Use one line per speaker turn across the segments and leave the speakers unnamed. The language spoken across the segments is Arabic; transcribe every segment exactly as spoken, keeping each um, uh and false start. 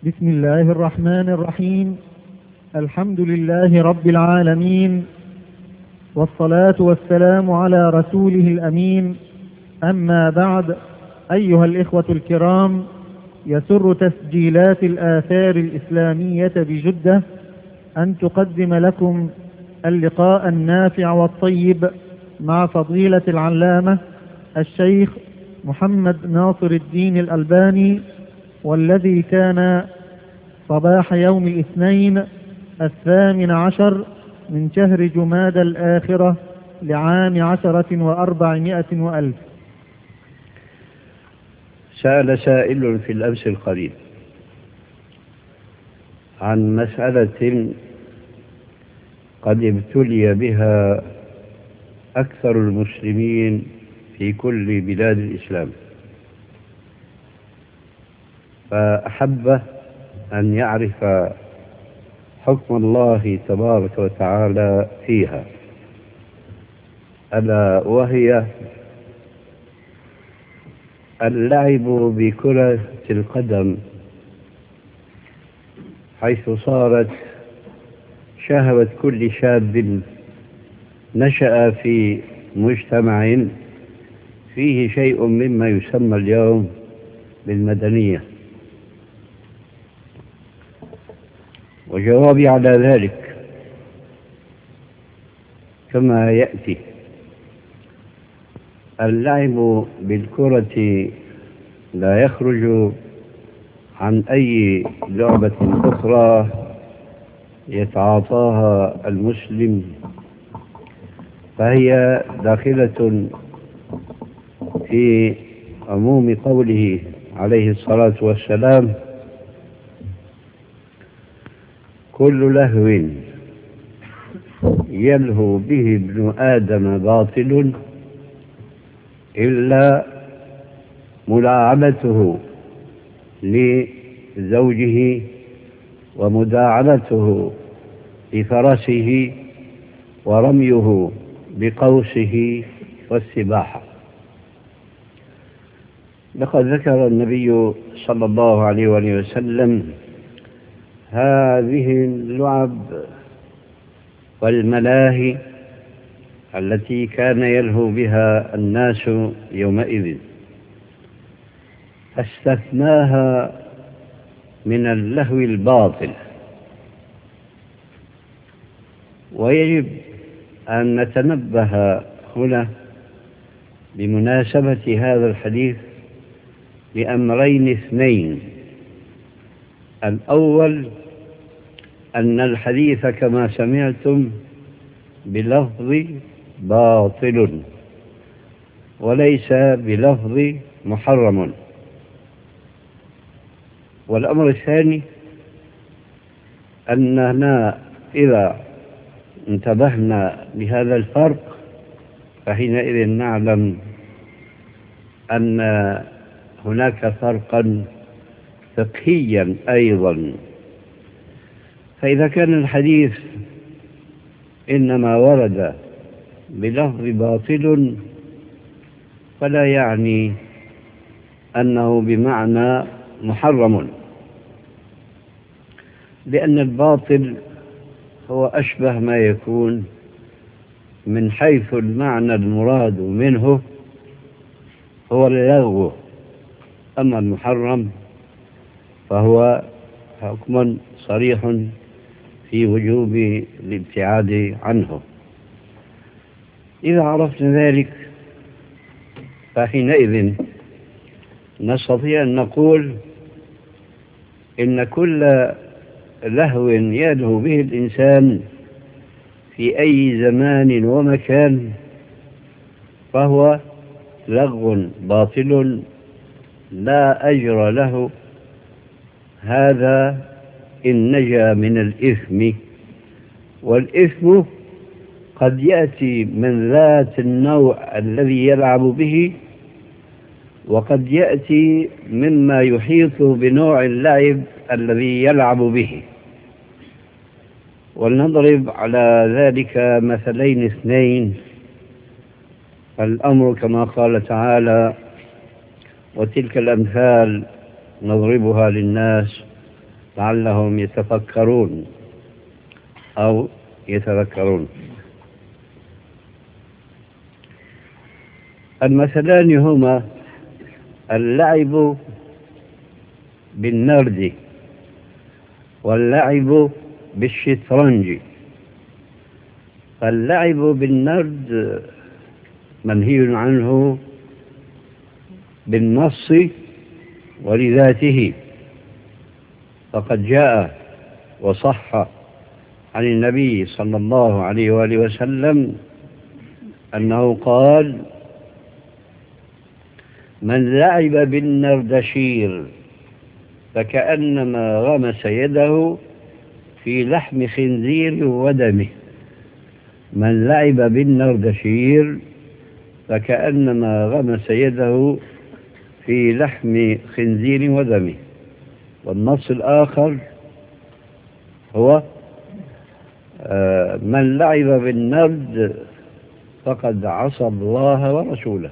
بسم الله الرحمن الرحيم. الحمد لله رب العالمين، والصلاة والسلام على رسوله الأمين. أما بعد، أيها الإخوة الكرام، يسر تسجيلات الآثار الإسلامية بجدة أن تقدم لكم اللقاء النافع والطيب مع فضيلة العلامة الشيخ محمد ناصر الدين الألباني، والذي كان صباح يوم الاثنين الثامن عشر من شهر جمادى الآخرة لعام عشرة وأربعمائة وألف.
سأل سائل في الأمس القريب عن مسألة قد ابتلي بها أكثر المسلمين في كل بلاد الإسلام، فأحب أن يعرف حكم الله تبارك وتعالى فيها، ألا وهي اللعب بكرة القدم، حيث صارت شهوة كل شاب نشأ في مجتمع فيه شيء مما يسمى اليوم بالمدنية. وجوابي على ذلك كما يأتي: اللعب بالكرة لا يخرج عن أي لعبة أخرى يتعاطاها المسلم، فهي داخلة في عموم قوله عليه الصلاة والسلام: كل لهو يلهو به ابن آدم باطل إلا ملاعبته لزوجه ومداعبته لفرسه ورميه بقوسه والسباحة. لقد ذكر النبي صلى الله عليه وآله وسلم هذه اللعب والملاهي التي كان يلهو بها الناس يومئذ، فاستثناها من اللهو الباطل. ويجب أن نتنبه هنا بمناسبة هذا الحديث لأمرين اثنين: الأول أن الحديث كما سمعتم بلفظ باطل وليس بلفظ محرم. والأمر الثاني أننا إذا انتبهنا لهذا الفرق فحينئذ نعلم أن هناك فرقا فقهيا أيضا. فإذا كان الحديث إنما ورد بلفظ باطل فلا يعني أنه بمعنى محرم، لأن الباطل هو أشبه ما يكون من حيث المعنى المراد منه هو اللغو، أما المحرم فهو حكم صريح في وجوب الابتعاد عنه. إذا عرفنا ذلك فحينئذ نستطيع أن نقول إن كل لهو يلهو به الإنسان في أي زمان ومكان فهو لغو باطل لا أجر له، هذا إن نجا من الإثم. والإثم قد يأتي من ذات النوع الذي يلعب به، وقد يأتي مما يحيط بنوع اللعب الذي يلعب به. ولنضرب على ذلك مثلين اثنين. الأمر كما قال تعالى: وتلك الأمثال نضربها للناس لعلهم يتفكرون أو يتذكرون. المثلان هما اللعب بالنرد واللعب بالشطرنج. فاللعب بالنرد منهي عنه بالنص ولذاته، فقد جاء وصح عن النبي صلى الله عليه وآله وسلم أنه قال: من لعب بالنردشير فكأنما غمس يده في لحم خنزير ودمه. من لعب بالنردشير فكأنما غمس يده في لحم خنزير ودمه. والنص الآخر هو من لعب بالنرد فقد عصى الله ورسوله.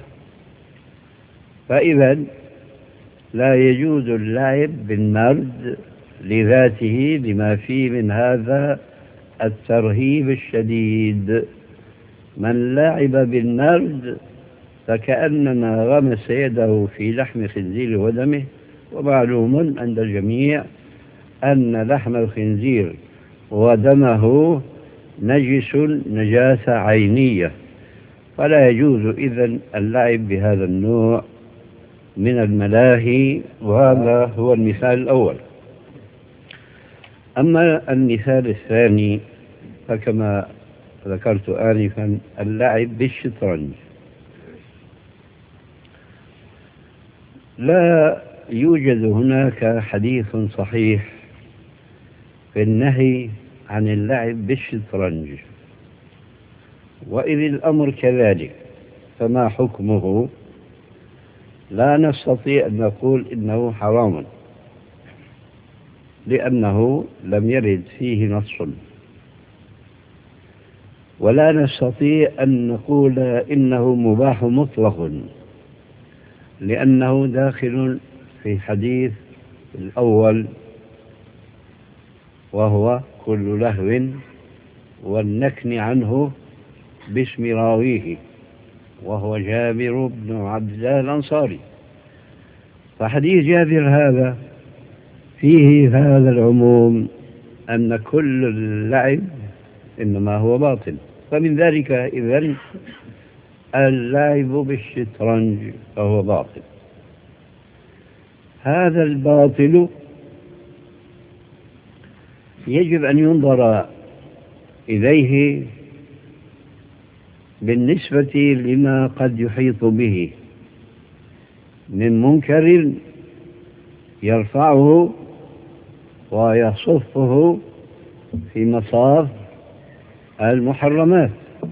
فإذا لا يجوز اللعب بالنرد لذاته لما فيه من هذا الترهيب الشديد. من لعب بالنرد فكأنما غمس يده في لحم خنزير ودمه. ومعلوم عند الجميع أن لحم الخنزير ودمه نجس نجاسة عينية، فلا يجوز إذن اللعب بهذا النوع من الملاهي، وهذا هو المثال الأول. أما المثال الثاني فكما ذكرت آنفا اللعب بالشطرنج. لا يوجد هناك حديث صحيح في النهي عن اللعب بالشطرنج، وإذ الأمر كذلك فما حكمه؟ لا نستطيع أن نقول إنه حرام، لأنه لم يرد فيه نص، ولا نستطيع أن نقول إنه مباح مطلق، لأنه داخل في حديث الأول وهو كل لهو والنكن عنه باسم راويه، وهو جابر بن عبد الله الأنصاري. فحديث جابر هذا فيه هذا العموم أن كل اللعب إنما هو باطل. فمن ذلك إذن اللعب بالشطرنج فهو باطل. هذا الباطل يجب أن ينظر إليه بالنسبة لما قد يحيط به من منكر يرفعه ويصفه في مصاف المحرمات،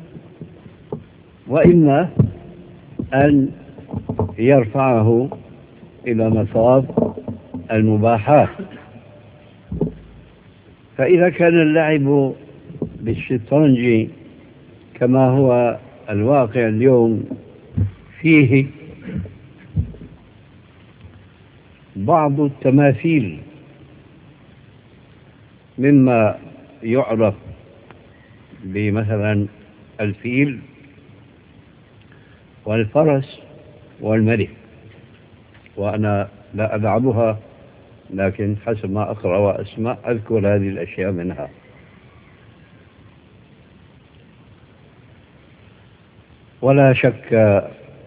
وإما أن يرفعه إلى مصاف المباحات. فإذا كان اللعب بالشطرنج كما هو الواقع اليوم فيه بعض التماثيل مما يعرف بمثلا الفيل والفرس والملك، وأنا لا ألعبها لكن حسب ما أقرأ وأسمع أذكر هذه الأشياء منها. ولا شك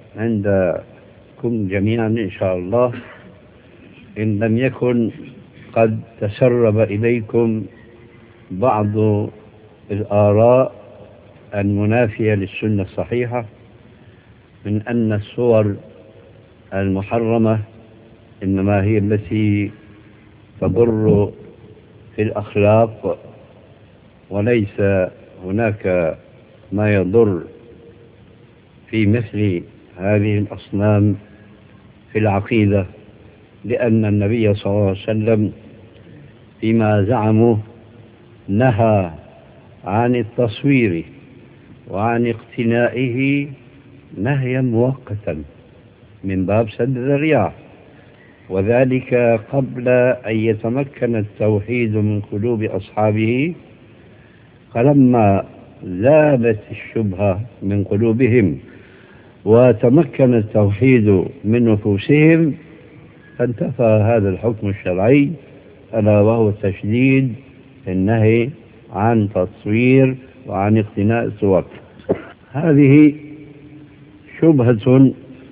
عندكم جميعا إن شاء الله إن لم يكن قد تسرب إليكم بعض الآراء المنافية للسنة الصحيحة من أن الصور المحرمة إنما هي التي تضر في الأخلاق، وليس هناك ما يضر في مثل هذه الأصنام في العقيدة، لأن النبي صلى الله عليه وسلم فيما زعموا نهى عن التصوير وعن اقتنائه نهيا مؤقتا من باب سد الذريعة. وذلك قبل أن يتمكن التوحيد من قلوب أصحابه، فلما ذابت الشبهة من قلوبهم وتمكن التوحيد من نفوسهم فانتفى هذا الحكم الشرعي، ألا وهو التشديد في النهي عن تصوير وعن اقتناء الصور. هذه شبهة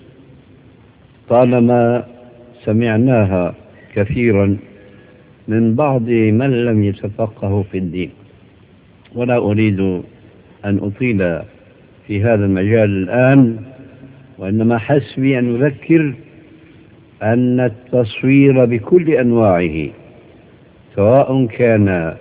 طالما سمعناها كثيرا من بعض من لم يتفقهوا في الدين، ولا أريد أن أطيل في هذا المجال الآن، وإنما حسبي أن أذكر أن التصوير بكل أنواعه، سواء كان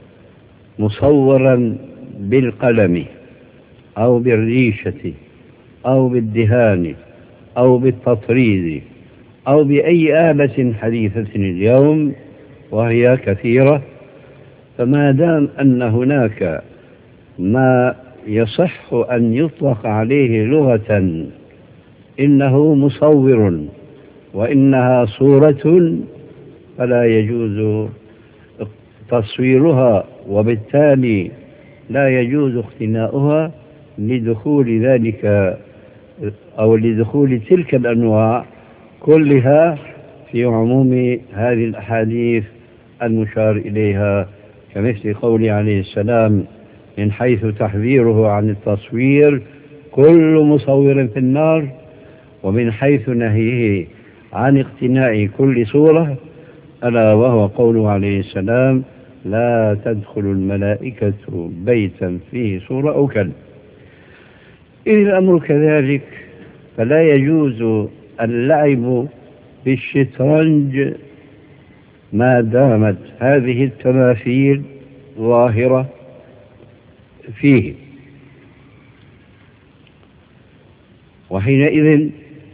مصورا بالقلم أو بالريشة أو بالدهان أو بالتطريز أو بأي آلة حديثة اليوم وهي كثيرة، فما دام أن هناك ما يصح أن يطلق عليه لغة إنه مصور وإنها صورة، فلا يجوز تصويرها، وبالتالي لا يجوز اقتناؤها لدخول ذلك أو لدخول تلك الأنواع كلها في عموم هذه الأحاديث المشار إليها، كمثل قوله عليه السلام من حيث تحذيره عن التصوير كل مصور في النار، ومن حيث نهيه عن اقتناء كل صورة ألا وهو قوله عليه السلام لا تدخل الملائكة بيتا فيه صورة أو كلب. إذ الأمر كذلك فلا يجوز اللعب بالشطرنج ما دامت هذه التماثيل ظاهرة فيه، وحينئذ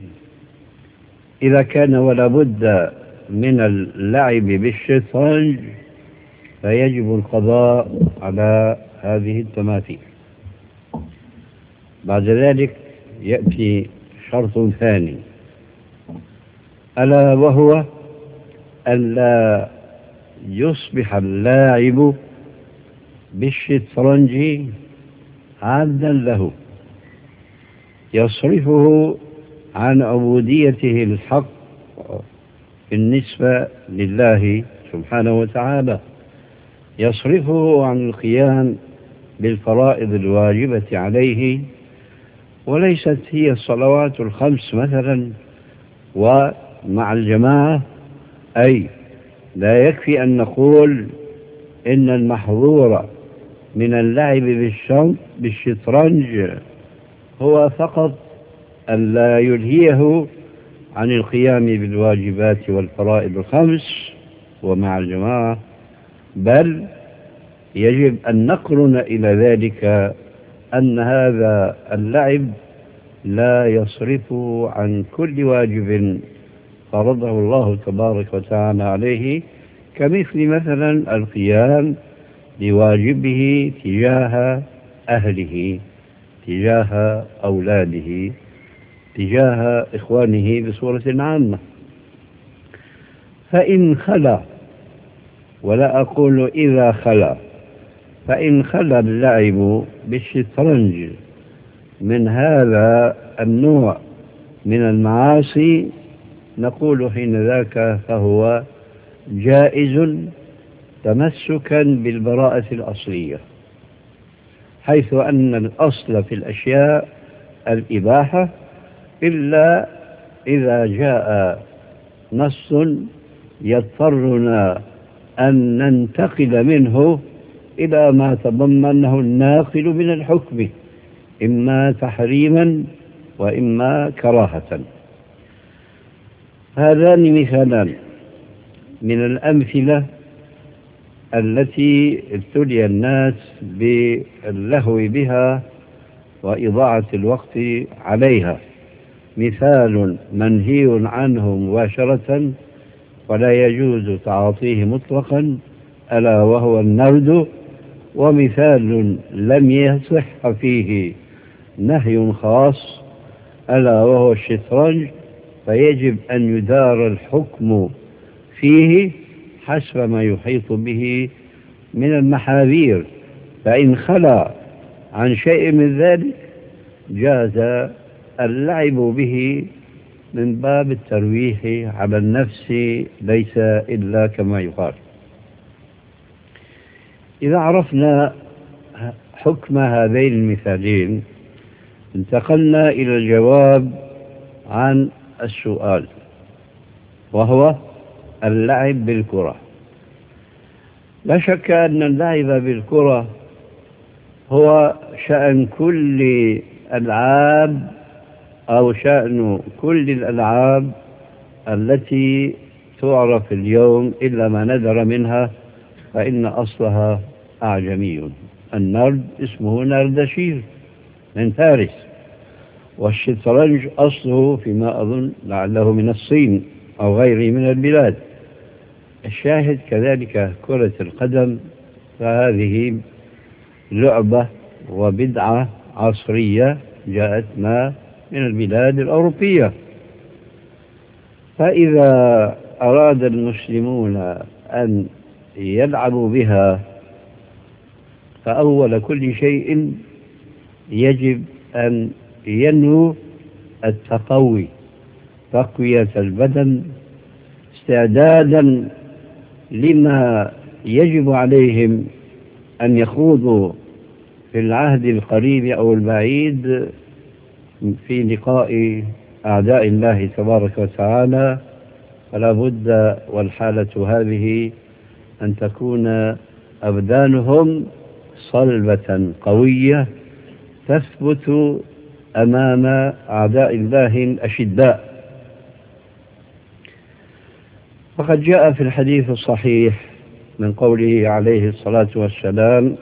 إذا كان ولا بد من اللعب بالشطرنج فيجب القضاء على هذه التماثيل. بعد ذلك يأتي شرط ثاني، ألا وهو أن لا يصبح اللاعب بالشطرنج عبدا له يصرفه عن عبوديته الحق بالنسبة لله سبحانه وتعالى، يصرفه عن القيام بالفرائض الواجبة عليه، وليست هي الصلوات الخمس مثلا ومع الجماعة، أي لا يكفي أن نقول إن المحظور من اللعب بالشطرنج هو فقط أن لا يلهيه عن القيام بالواجبات والفرائض الخمس ومع الجماعة، بل يجب أن نقرن إلى ذلك أن هذا اللعب لا يصرف عن كل واجب فرضه الله تبارك وتعالى عليه، كمثل مثلا القيام بواجبه تجاه أهله، تجاه أولاده، تجاه إخوانه بصورة عامة. فإن خلا، ولا أقول إذا خلا، فإن خلا اللعب بالشطرنج من هذا النوع من المعاصي نقول حين ذاك فهو جائز تمسكا بالبراءة الأصلية، حيث أن الأصل في الأشياء الإباحة إلا إذا جاء نص يضطرنا أن ننتقل منه إلى ما تضمنه الناقل من الحكم، إما تحريما وإما كراهة. هذان مثالان من الأمثلة التي ابتلي الناس باللهو بها وإضاعة الوقت عليها، مثال منهي عنه مباشرة ولا يجوز تعاطيه مطلقا ألا وهو النرد، ومثال لم يصح فيه نهي خاص ألا وهو الشطرنج، فيجب أن يدار الحكم فيه حسب ما يحيط به من المحاذير، فإن خلا عن شيء من ذلك جاز اللعب به من باب الترويح على النفس، ليس إلا كما يقال. إذا عرفنا حكم هذين المثالين انتقلنا إلى الجواب عن السؤال، وهو اللعب بالكرة. لا شك أن اللعب بالكرة هو شأن كل ألعاب أو شأن كل الألعاب التي تعرف اليوم إلا ما ندر منها، فإن أصلها أعجمي. النرد اسمه نردشير من فارس، والشطرنج أصله فيما أظن لعله من الصين أو غيره من البلاد. الشاهد كذلك كرة القدم، فهذه لعبة وبدعة عصرية جاءت ما من البلاد الأوروبية. فإذا أراد المسلمون أن يلعبوا بها فأول كل شيء يجب أن ينووا التقوي، تقوية البدن استعدادا لما يجب عليهم أن يخوضوا في العهد القريب أو البعيد في لقاء أعداء الله تبارك وتعالى. فلا بد والحالة هذه أن تكون أبدانهم صلبة قوية تثبت أمام أعداء الله الأشداء. فقد جاء في الحديث الصحيح من قوله عليه الصلاة والسلام: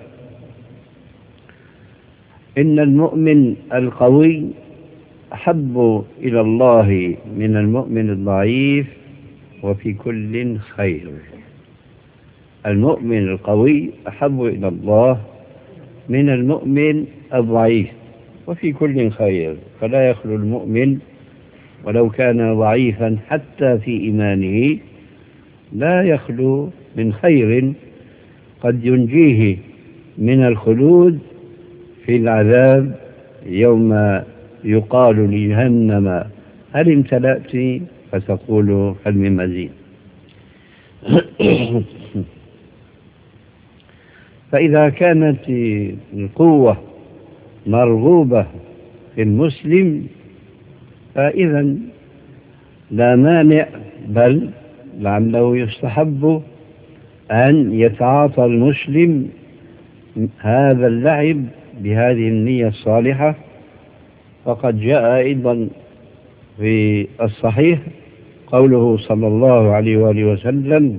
إن المؤمن القوي أحب إلى الله من المؤمن الضعيف وفي كل خير. المؤمن القوي أحب إلى الله من المؤمن الضعيف وفي كل خير. فلا يخلو المؤمن ولو كان ضعيفا حتى في إيمانه، لا يخلو من خير قد ينجيه من الخلود في العذاب يوم يقال لجهنم هل امتلأت فتقول هل من مزيد. فإذا كانت القوة مرغوبة في المسلم فإذا لا مانع، بل لعله يستحب أن يتعاطى المسلم هذا اللعب بهذه النية الصالحة. فقد جاء أيضا في الصحيح قوله صلى الله عليه وآله وسلم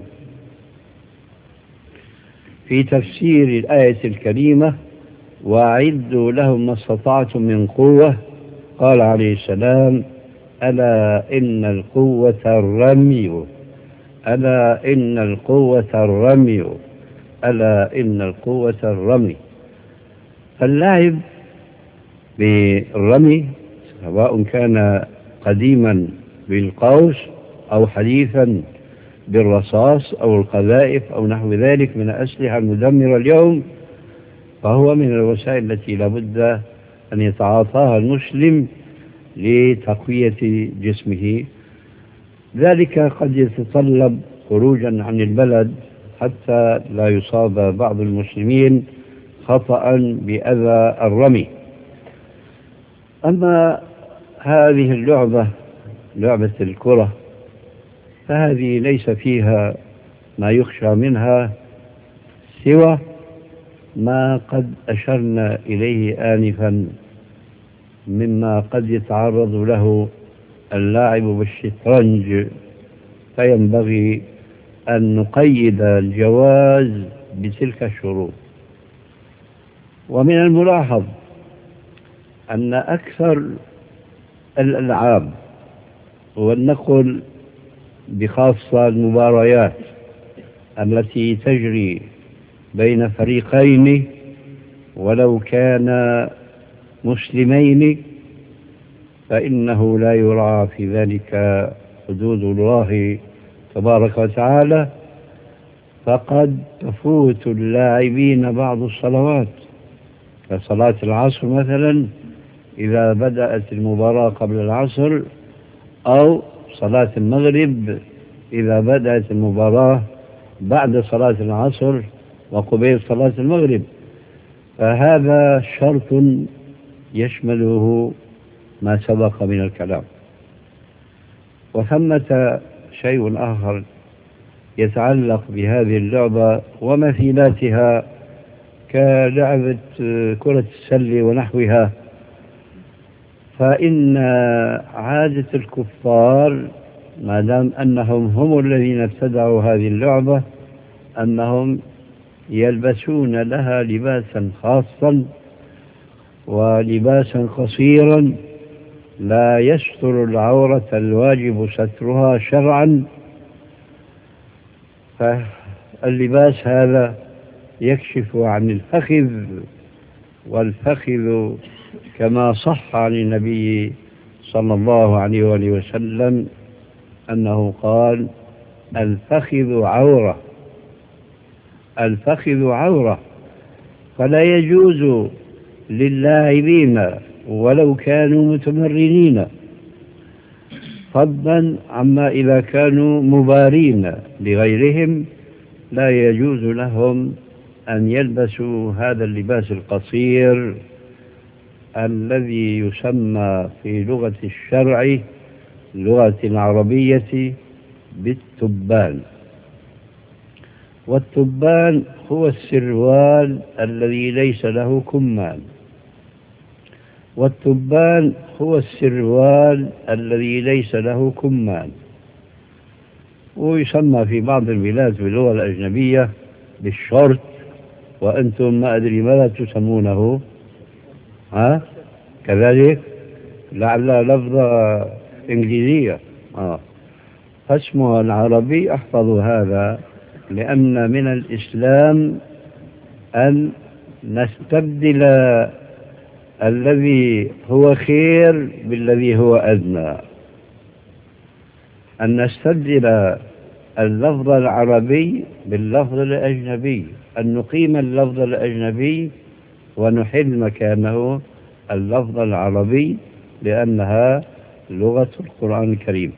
في تفسير الآية الكريمة: وأعدوا لهم ما استطعتم من قوة. قال عليه السلام: ألا إن القوة الرمي، ألا إن القوة الرمي، ألا إن القوة الرمي. فاللعب بالرمي سواء كان قديما بالقوس أو حديثا بالرصاص أو القذائف أو نحو ذلك من الأسلحة المدمرة اليوم، فهو من الوسائل التي لابد أن يتعاطاها المسلم لتقوية جسمه. ذلك قد يتطلب خروجا عن البلد حتى لا يصاب بعض المسلمين خطأ بأذى الرمي. أما هذه اللعبة، لعبة الكرة، فهذه ليس فيها ما يخشى منها سوى ما قد أشرنا إليه آنفا مما قد يتعرض له اللاعب بالشطرنج، فينبغي أن نقيد الجواز بتلك الشروط. ومن الملاحظ أن أكثر الألعاب، ولنقل بخاصة المباريات التي تجري بين فريقين ولو كان مسلمين، فإنه لا يراعى في ذلك حدود الله تبارك وتعالى، فقد تفوت اللاعبين بعض الصلوات، كصلاة العصر مثلا إذا بدأت المباراة قبل العصر، أو صلاة المغرب إذا بدأت المباراة بعد صلاة العصر وقبيل صلاة المغرب. فهذا شرط يشمله ما سبق من الكلام. وثمة شيء آخر يتعلق بهذه اللعبة ومثيلاتها كلعبة كرة السلة ونحوها، فإن عادة الكفار ما دام أنهم هم الذين ابتدعوا هذه اللعبة أنهم يلبسون لها لباسا خاصا ولباسا قصيرا لا يستر العورة الواجب سترها شرعا. فاللباس هذا يكشف عن الفخذ، والفخذ كما صح عن النبي صلى الله عليه وآله وسلم أنه قال: الفخذ عورة، الفخذ عورة. فلا يجوز للاعبين ولو كانوا متمرنين، فضلا عما إذا كانوا مبارين لغيرهم، لا يجوز لهم أن يلبسوا هذا اللباس القصير الذي يسمى في لغة الشرع اللغة العربية بالتبان. والتبان هو السروال الذي ليس له كمان، والتبان هو السروال الذي ليس له كمان، ويسمى في بعض البلاد باللغة الأجنبية بالشورت، وأنتم ما أدري ماذا تسمونه، ها كذلك لعل لفظة إنجليزية. آه. فاسمها العربي أحفظ هذا، لأن من الإسلام أن نستبدل الذي هو خير بالذي هو أدنى، أن نستبدل اللفظ العربي باللفظ الأجنبي، أن نقيم اللفظ الأجنبي ونحل مكانه اللفظ العربي، لأنها لغة القرآن الكريم.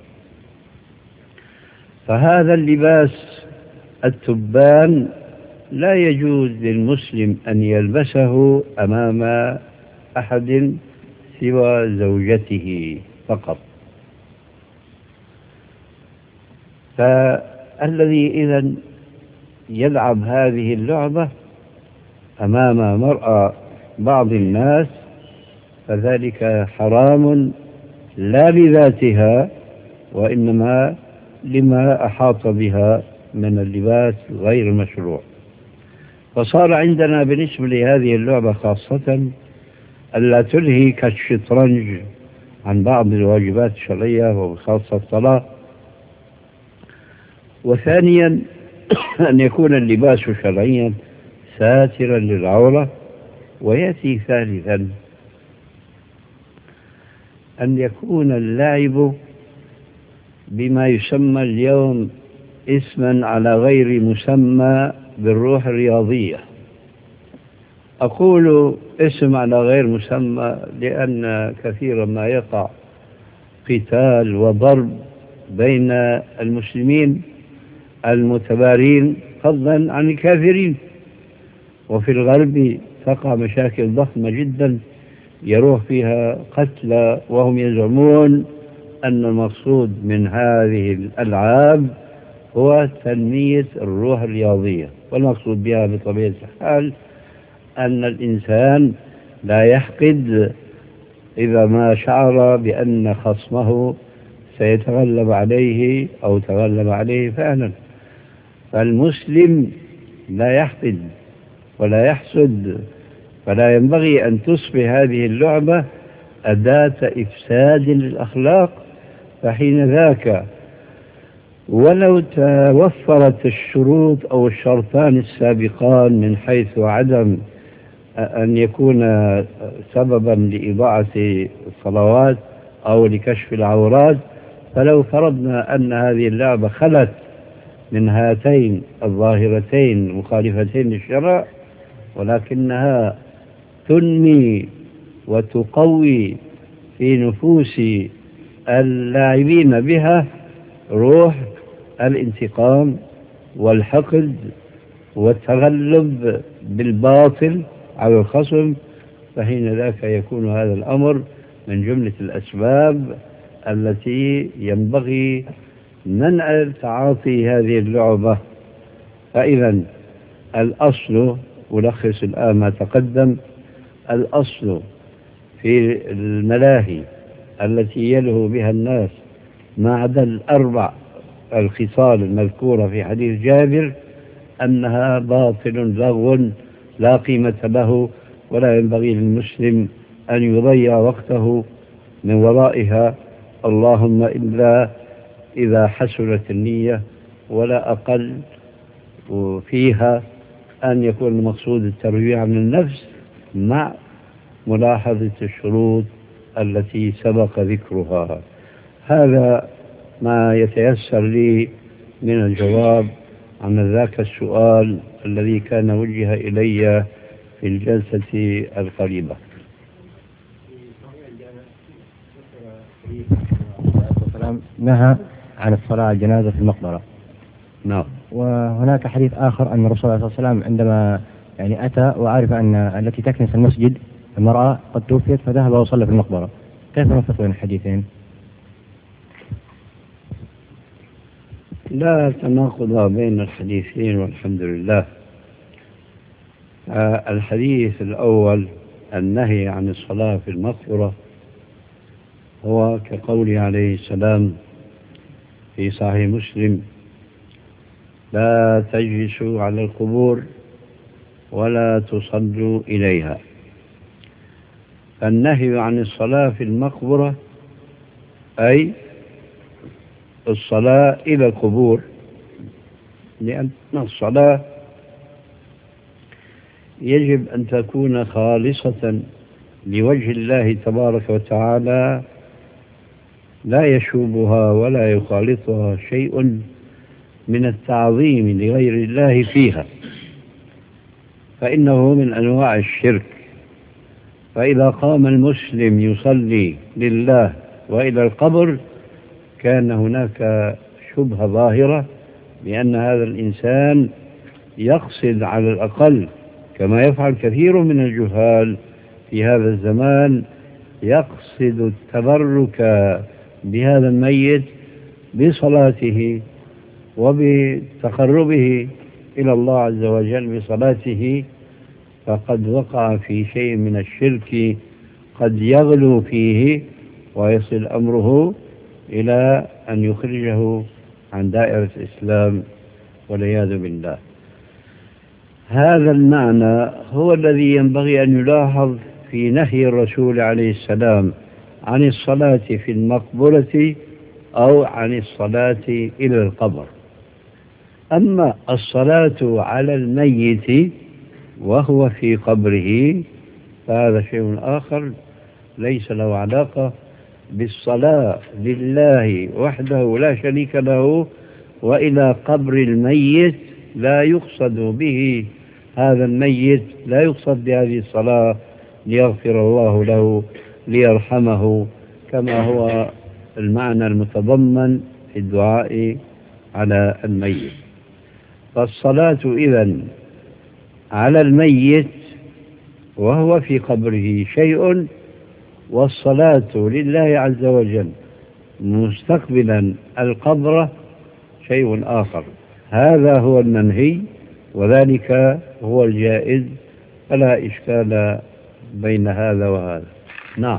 فهذا اللباس التبان لا يجوز للمسلم أن يلبسه أمام أحد سوى زوجته فقط. فالذي إذن يلعب هذه اللعبة أمام مرأة بعض الناس فذلك حرام، لا لذاتها وإنما لما أحاط بها من اللباس غير المشروع. فصار عندنا بالنسبة لهذه اللعبة خاصة ألا تلهي كالشطرنج عن بعض الواجبات الشرعية وخاصة الصلاة. وثانيا أن يكون اللباس شرعيا ساترا للعورة. ويأتي ثالثا أن يكون اللعب بما يسمى اليوم اسما على غير مسمى بالروح الرياضية. أقول اسم على غير مسمى لأن كثيرا ما يقع قتال وضرب بين المسلمين المتبارين فضلا عن الكافرين، وفي الغرب تقع مشاكل ضخمة جدا يروح فيها قتلى، وهم يزعمون أن المقصود من هذه الألعاب هو تنمية الروح الرياضية، والمقصود بها بطبيعة الحال أن الإنسان لا يحقد إذا ما شعر بأن خصمه سيتغلب عليه أو تغلب عليه فعلا. فالمسلم لا يحقد ولا يحسد، فلا ينبغي أن تصبح هذه اللعبة أداة إفساد للأخلاق. فحين ذاك ولو توفرت الشروط أو الشرطان السابقان من حيث عدم أن يكون سببا لإضاعة الصلوات أو لكشف العورات. فلو فرضنا أن هذه اللعبة خلت من هاتين الظاهرتين المخالفتين للشرع، ولكنها تنمي وتقوي في نفوس اللاعبين بها روح الانتقام والحقد والتغلب بالباطل على الخصم، فحين ذاك يكون هذا الأمر من جملة الأسباب التي ينبغي منع تعاطي هذه اللعبة. فإذا الأصل، ألخص الآن ما تقدم، الأصل في الملاهي التي يلهو بها الناس ما عدا الأربع الخصال المذكورة في حديث جابر أنها باطل لغو لا قيمة له، ولا ينبغي للمسلم أن يضيع وقته من ورائها، اللهم إلا إذا حسنت النية، ولا أقل فيها أن يكون المقصود الترويع عن النفس مع ملاحظة الشروط التي سبق ذكرها. هذا ما يتيسر لي من الجواب عن ذاك السؤال الذي كان وجه إلي في الجلسة القريبة.
نهى عن الصلاة على الجنازة في المقبرة.
نعم.
وهناك حديث آخر أن الرسول صلى الله عليه وسلم عندما يعني أتى وعرف أن التي تكنس المسجد المرأة قد توفيت فذهب وصلى في المقبرة. كيف نفرق بين الحديثين؟
لا تناقض بين الحديثين والحمد لله. آه الحديث الأول النهي عن الصلاة في المقبرة هو كقوله عليه السلام في صحيح مسلم: لا تجلسوا على القبور ولا تصلوا إليها. فالنهي عن الصلاة في المقبرة أي الصلاة إلى القبور، لأن الصلاة يجب أن تكون خالصة لوجه الله تبارك وتعالى، لا يشوبها ولا يخالطها شيء من التعظيم لغير الله فيها، فإنه من أنواع الشرك. فإذا قام المسلم يصلي لله وإلى القبر كان هناك شبهة ظاهرة بأن هذا الإنسان يقصد على الأقل، كما يفعل كثير من الجهال في هذا الزمان، يقصد التبرك بهذا الميت بصلاته وبتقربه إلى الله عز وجل بصلاته، فقد وقع في شيء من الشرك قد يغلو فيه ويصل أمره إلى أن يخرجه عن دائرة الإسلام والعياذ بالله. هذا المعنى هو الذي ينبغي أن يلاحظ في نهي الرسول عليه السلام عن الصلاة في المقبرة أو عن الصلاة إلى القبر. أما الصلاة على الميت وهو في قبره فهذا شيء آخر ليس له علاقة بالصلاة لله وحده لا شريك له وإلى قبر الميت، لا يقصد به هذا الميت، لا يقصد بهذه الصلاة ليغفر الله له ليرحمه، كما هو المعنى المتضمن في الدعاء على الميت. فالصلاة إذن على الميت وهو في قبره شيء، والصلاة لله عز وجل مستقبلا القبر شيء آخر. هذا هو المنهي وذلك هو الجائز، فلا إشكال بين هذا وهذا. نعم.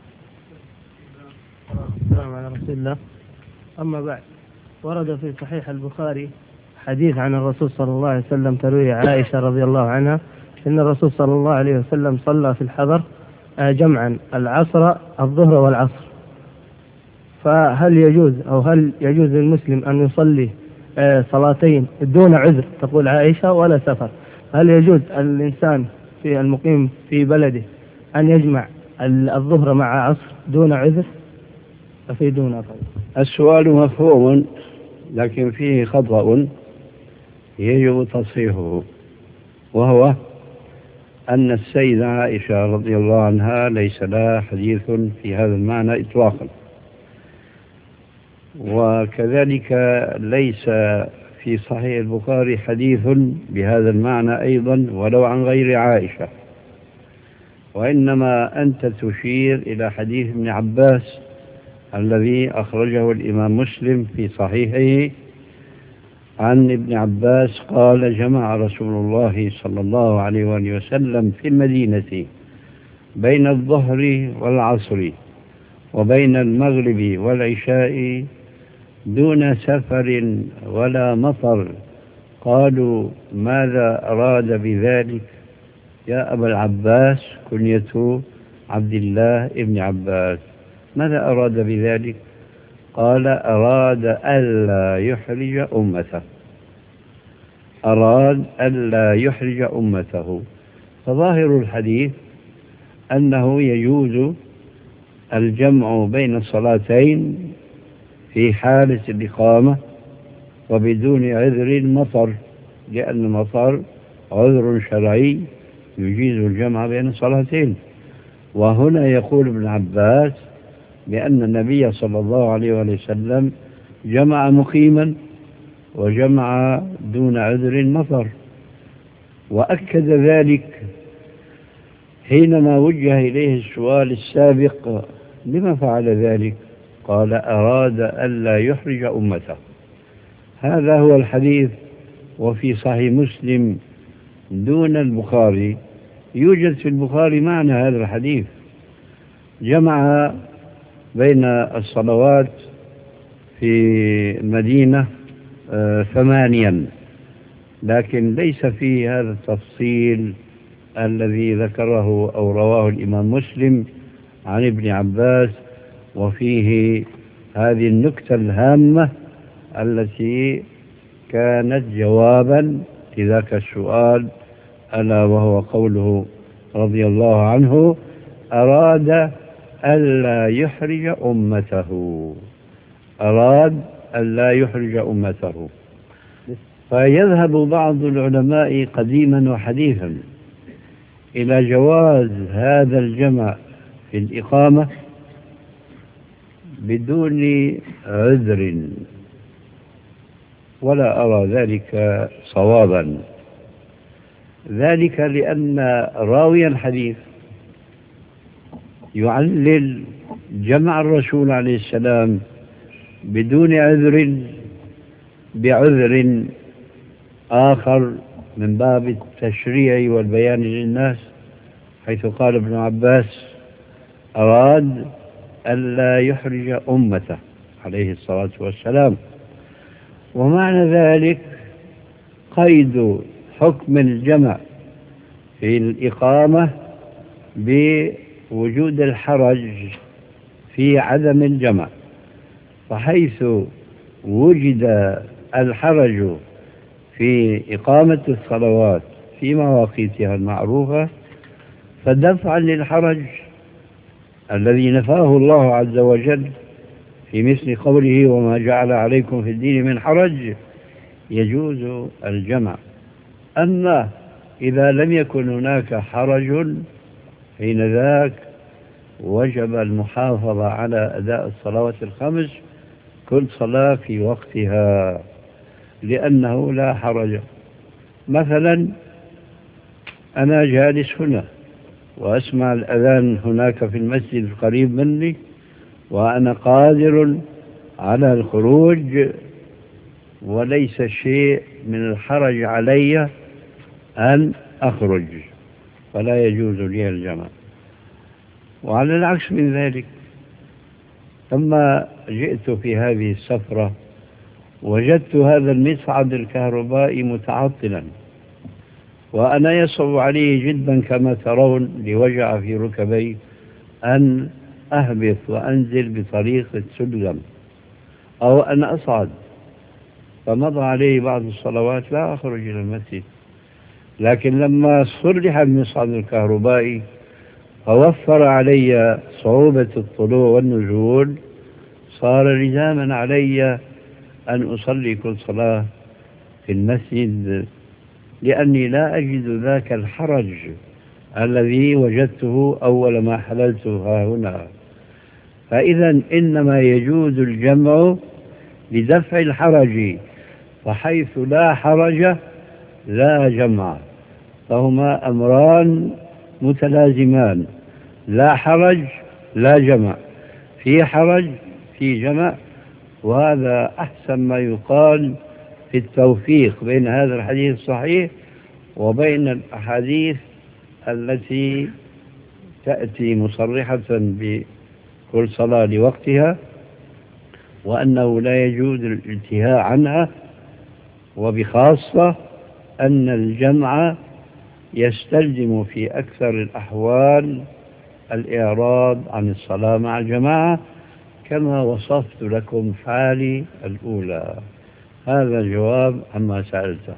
السلام على رسول الله. أما بعد، ورد في صحيح البخاري حديث عن الرسول صلى الله عليه وسلم تروي عائشة رضي الله عنها إن الرسول صلى الله عليه وسلم صلى في الحضر جمعا العصر الظهر والعصر. فهل يجوز أو هل يجوز للمسلم أن يصلي صلاتين دون عذر تقول عائشة ولا سفر؟ هل يجوز الإنسان في المقيم في بلده أن يجمع الظهر مع عصر دون عذر؟ أفيدونا.
السؤال مفهوم لكن فيه خطأ يجب تصحيحه، وهو أن السيدة عائشة رضي الله عنها ليس لها حديث في هذا المعنى إطلاقا، وكذلك ليس في صحيح البخاري حديث بهذا المعنى أيضا ولو عن غير عائشة، وإنما أنت تشير إلى حديث ابن عباس الذي أخرجه الإمام مسلم في صحيحه عن ابن عباس قال: جمع رسول الله صلى الله عليه وآله وسلم في المدينة بين الظهر والعصر وبين المغرب والعشاء دون سفر ولا مطر. قالوا: ماذا أراد بذلك يا أبا العباس؟ كنية عبد الله ابن عباس. ماذا أراد بذلك؟ قال: أراد ألا يحرج أمته، أراد ألا يحرج أمته. فظاهر الحديث أنه يجوز الجمع بين الصلاتين في حالة الإقامة وبدون عذر مطر، لأن المطر عذر شرعي يجيز الجمع بين الصلاتين. وهنا يقول ابن عباس بأن النبي صلى الله عليه وسلم جمع مقيما وجمع دون عذر مطر، وأكد ذلك حينما وجه إليه السؤال السابق: لما فعل ذلك؟ قال: أراد ألا يحرج أمته. هذا هو الحديث. وفي صحيح مسلم دون البخاري يوجد في البخاري معنى هذا الحديث، جمع بين الصلوات في المدينة ثمانيا، لكن ليس فيه هذا التفصيل الذي ذكره أو رواه الإمام مسلم عن ابن عباس، وفيه هذه النكتة الهامة التي كانت جوابا لذاك السؤال، ألا وهو قوله رضي الله عنه: أراد ألا يحرج أمته، أراد ألا يحرج أمته. فيذهب بعض العلماء قديما وحديثا إلى جواز هذا الجمع في الإقامة بدون عذر، ولا أرى ذلك صوابا، ذلك لأن راوي الحديث يعلل جمع الرسول عليه السلام بدون عذر بعذر آخر من باب التشريع والبيان للناس، حيث قال ابن عباس: أراد ألا يحرج أمته عليه الصلاة والسلام. ومعنى ذلك قيد حكم الجمع في الإقامة بوجود الحرج في عدم الجمع، فحيث وجد الحرج في إقامة الصلوات في مواقيتها المعروفة، فدفعا للحرج الذي نفاه الله عز وجل في مثل قوله: وما جعل عليكم في الدين من حرج، يجوز الجمع. أما إذا لم يكن هناك حرج حين ذاك وجب المحافظة على أداء الصلوات الخمس، كل صلاة في وقتها، لأنه لا حرج. مثلا أنا جالس هنا وأسمع الأذان هناك في المسجد القريب مني، وأنا قادر على الخروج وليس شيء من الحرج علي أن أخرج، فلا يجوز لي الجمع. وعلى العكس من ذلك، لما جئت في هذه السفرة وجدت هذا المصعد الكهربائي متعطلا، وأنا يصعب علي جدا كما ترون لوجع في ركبي أن أهبط وأنزل بطريق السلم أو أن أصعد، فمضى علي بعض الصلوات لا أخرج إلى المسجد. لكن لما صلح المصعد الكهربائي فوفر علي صعوبة الطلوع والنزول، صار لزاما علي أن أصلي كل صلاة في المسجد، لأني لا أجد ذاك الحرج الذي وجدته أول ما حللت ها هنا. فإذا إنما يجوز الجمع لدفع الحرج، فحيث لا حرج لا جمع، فهما أمران متلازمان، لا حرج لا جمع، في حرج في جمع. وهذا أحسن ما يقال في التوفيق بين هذا الحديث الصحيح وبين الأحاديث التي تأتي مصرحة بكل صلاة لوقتها، وأنه لا يجوز الانتهاء عنها، وبخاصة أن الجمع يستلزم في أكثر الأحوال الإعراض عن الصلاة مع الجماعة، كما وصفت لكم حالي الأولى. هذا الجواب عما سألته.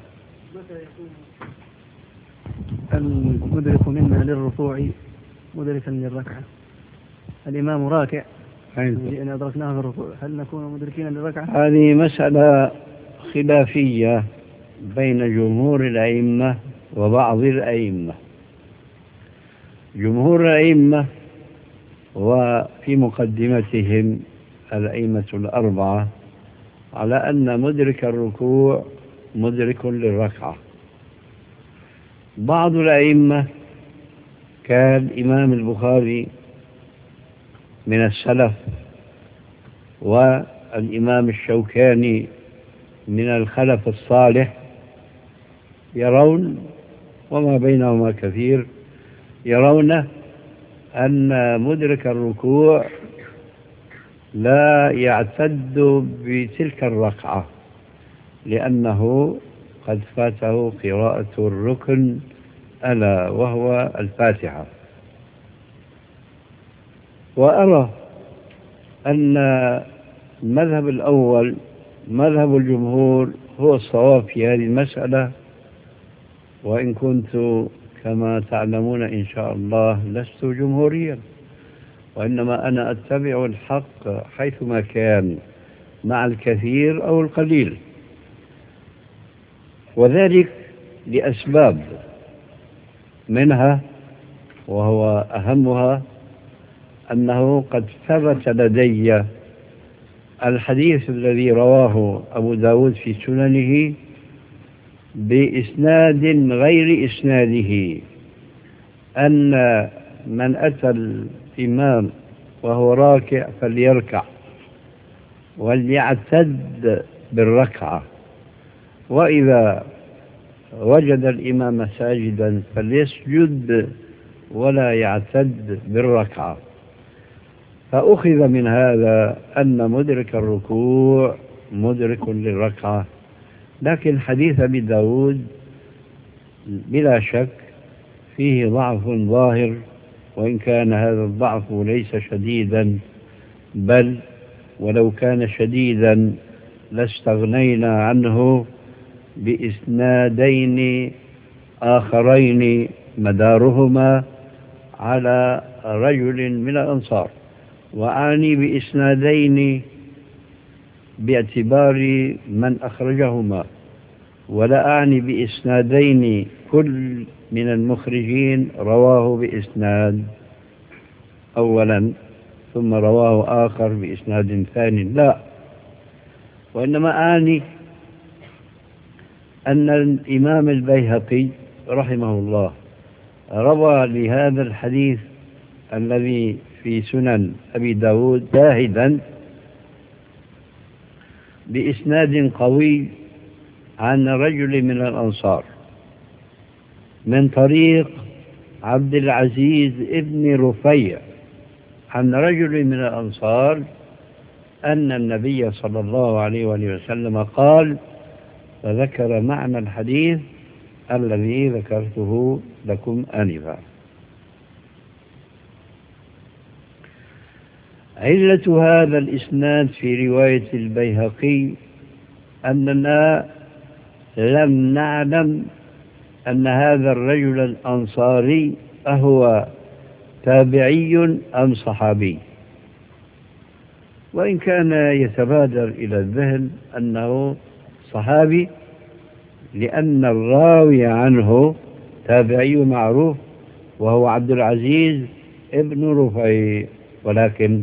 المدرك منا للركوع مدركا للركعة، الإمام راكع إن أدركناه في الركوع، هل نكون مدركين للركعة؟
هذه مسألة خلافية بين جمهور الأئمة وبعض الأئمة. جمهور الأئمة وفي مقدمتهم الأئمة الأربعة على أن مدرك الركوع مدرك للركعة. بعض الأئمة كالإمام البخاري من السلف والإمام الشوكاني من الخلف الصالح يرون، وما بينهما كثير، يرون أن مدرك الركوع لا يعتد بتلك الركعة، لأنه قد فاته قراءة الركن ألا وهو الفاتحة. وأرى أن المذهب الأول مذهب الجمهور هو الصواب في هذه المسألة، وإن كنت كما تعلمون إن شاء الله لست جمهوريا، وإنما أنا أتبع الحق حيثما كان مع الكثير أو القليل، وذلك لأسباب، منها وهو أهمها أنه قد ثبت لدي الحديث الذي رواه أبو داود في سننه بإسناد غير إسناده، أن من أتى الإمام وهو راكع فليركع وليعتد بالركعة، وإذا وجد الإمام ساجدا فليسجد ولا يعتد بالركعة. فأخذ من هذا أن مدرك الركوع مدرك للركعة. لكن حديث أبي داود بلا شك فيه ضعف ظاهر، وإن كان هذا الضعف ليس شديدا، بل ولو كان شديدا لاستغنينا عنه بإسنادين آخرين مدارهما على رجل من الأنصار. وأعني بإسنادين باعتبار من أخرجهما، ولا أعني بإسنادين كل من المخرجين رواه بإسناد أولا ثم رواه آخر بإسناد ثاني، لا، وإنما أعني أن الإمام البيهقي رحمه الله روى لهذا الحديث الذي في سنن أبي داود شاهدا بإسناد قوي عن رجل من الأنصار من طريق عبد العزيز ابن رفيع عن رجل من الأنصار أن النبي صلى الله عليه وآله وسلم قال، فذكر معنى الحديث الذي ذكرته لكم آنفا. علة هذا الإسناد في رواية البيهقي أننا لم نعلم أن هذا الرجل الأنصاري أهو تابعي أم صحابي، وإن كان يتبادر إلى الذهن أنه صحابي لأن الراوي عنه تابعي معروف وهو عبد العزيز ابن رفيع، ولكن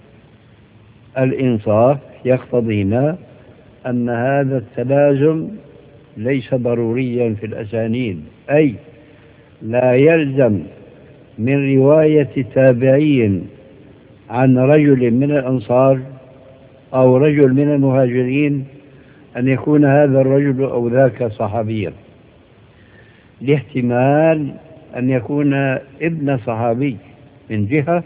الإنصاف يقتضينا أن هذا التلازم ليس ضروريا في الأسانيد، أي لا يلزم من رواية تابعي عن رجل من الأنصار أو رجل من المهاجرين أن يكون هذا الرجل أو ذاك صحابيا، لاحتمال أن يكون ابن صحابي من جهة،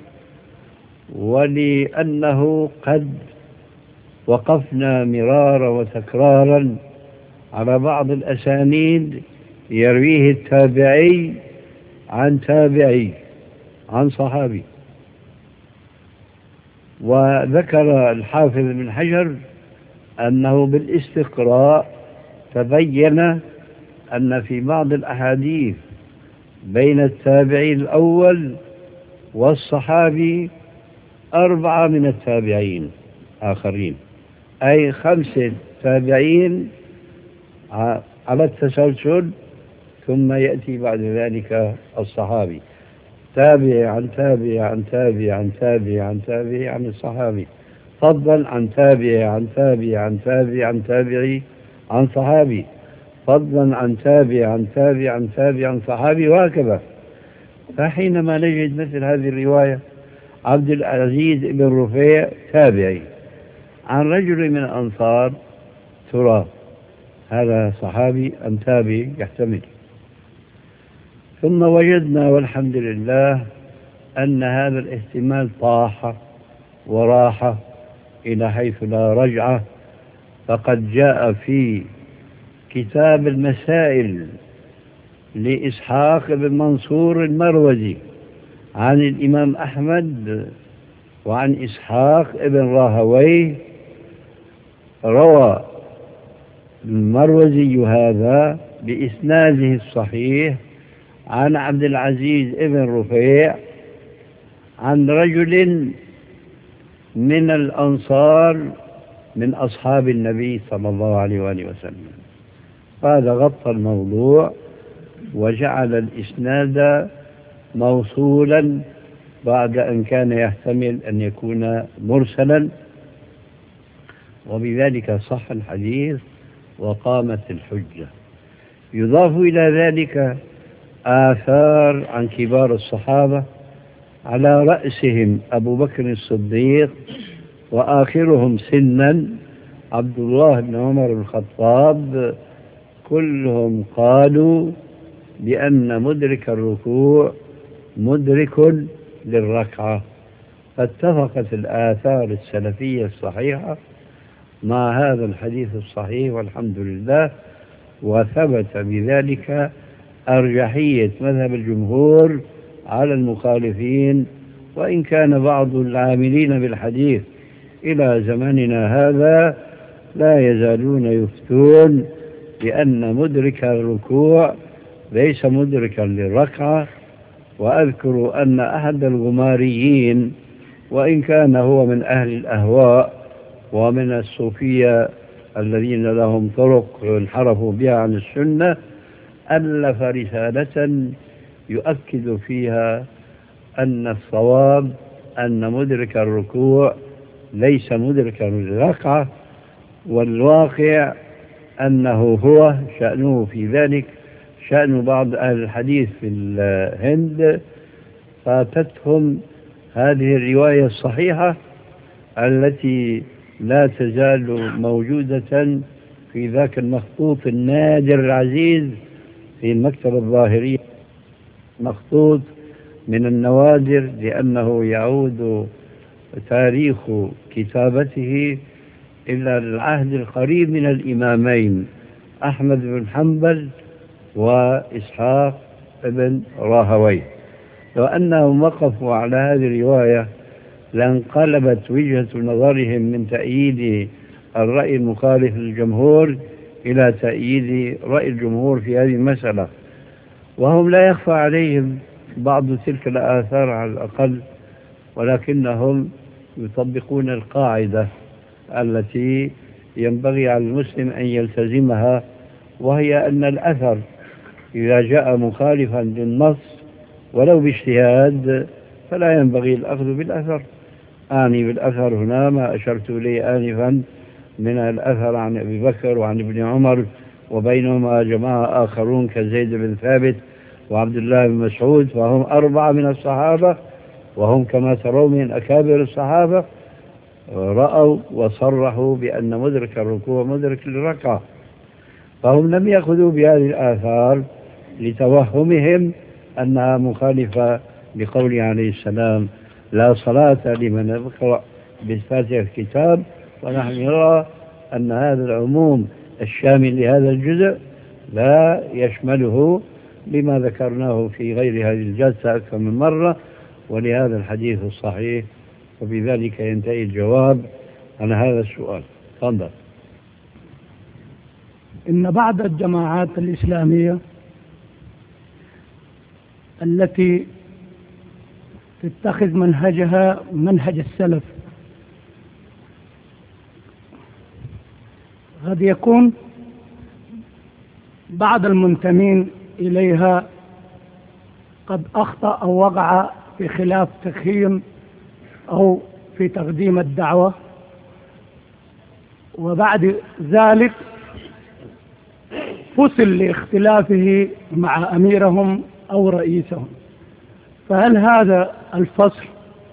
ولأنه قد وقفنا مرارا وتكرارا على بعض الأسانيد يرويه التابعي عن تابعي عن صحابي. وذكر الحافظ بن حجر أنه بالاستقراء تبين أن في بعض الأحاديث بين التابعي الأول والصحابي أربعة من التابعين آخرين، أي خمسة تابعين على التسلسل، ثم يأتي بعد ذلك الصحابي، تابع عن تابع عن تابع عن تابع عن تابع عن الصحابي، فضلا عن تابع عن تابع عن تابع عن تابعي عن صحابي، فضلا عن تابع عن تابع عن تابع عن صحابي، وهكذا. فحينما نجد مثل هذه الرواية عبد العزيز بن رفيع تابعي عن رجل من الأنصار، ترى هذا صحابي أم تابعي؟ يحتمل. ثم وجدنا والحمد لله أن هذا الاحتمال طاح وراح إلى حيث لا رجعة، فقد جاء في كتاب المسائل لإسحاق بن منصور المروزي عن الإمام أحمد وعن إسحاق بن راهويه، روى المروزي هذا بإسناده الصحيح عن عبد العزيز بن رفيع عن رجل من الأنصار من أصحاب النبي صلى الله عليه وآله وسلم. هذا غطى الموضوع وجعل الإسناد موصولا بعد أن كان يحتمل أن يكون مرسلا، وبذلك صح الحديث وقامت الحجة. يضاف إلى ذلك آثار عن كبار الصحابة على رأسهم أبو بكر الصديق وآخرهم سنا عبد الله بن عمر بن الخطاب، كلهم قالوا بأن مدرك الركوع مدرك للركعة. فاتفقت الآثار السلفية الصحيحة مع هذا الحديث الصحيح والحمد لله، وثبت بذلك أرجحية مذهب الجمهور على المخالفين، وإن كان بعض العاملين بالحديث إلى زماننا هذا لا يزالون يفتون بأن مدرك الركوع ليس مدركا للركعة. وأذكر أن أحد الغماريين، وإن كان هو من أهل الأهواء ومن الصوفية الذين لهم طرق انحرفوا بها عن السنة، ألف رسالة يؤكد فيها أن الصواب أن مدرك الركوع ليس مدركا للركعة، والواقع أنه هو شأنه في ذلك شأن بعض أهل الحديث في الهند، فاتتهم هذه الرواية الصحيحة التي لا تزال موجودة في ذاك المخطوط النادر العزيز في المكتبة الظاهرية، مخطوط من النوادر لأنه يعود تاريخ كتابته إلى العهد القريب من الإمامين أحمد بن حنبل وإسحاق بن راهويه. لو أنهم وقفوا على هذه الرواية لانقلبت وجهة نظرهم من تأييد الرأي المخالف للجمهور إلى تأييد رأي الجمهور في هذه المسألة، وهم لا يخفى عليهم بعض تلك الآثار على الأقل، ولكنهم يطبقون القاعدة التي ينبغي على المسلم أن يلتزمها، وهي أن الأثر إذا جاء مخالفا للنص ولو باجتهاد فلا ينبغي الأخذ بالأثر. أعني بالأثر هنا ما أشرت إليه آنفا من الأثر عن أبي بكر وعن ابن عمر، وبينهما جماعة آخرون كزيد بن ثابت وعبد الله بن مسعود، فهم أربعة من الصحابة، وهم كما ترون من أكابر الصحابة، رأوا وصرحوا بأن مدرك الركوع مدرك للركعة، فهم لم يأخذوا بهذه الآثار لتوهمهم أنها مخالفة لقوله عليه السلام لا صلاة لمن يقرأ بفاتحة الكتاب، ونحن نرى أن هذا العموم الشامل لهذا الجزء لا يشمله لما ذكرناه في غير هذه الجلسة أكثر من مرة، ولهذا الحديث الصحيح. وبذلك ينتهي الجواب عن هذا السؤال. تفضل.
إن بعض الجماعات الإسلامية التي تتخذ منهجها منهج السلف قد يكون بعض المنتمين إليها قد أخطأ أو وقع في خلاف تخييم أو في تقديم الدعوة، وبعد ذلك فصل لاختلافه مع أميرهم أو رئيسهم، فهل هذا الفصل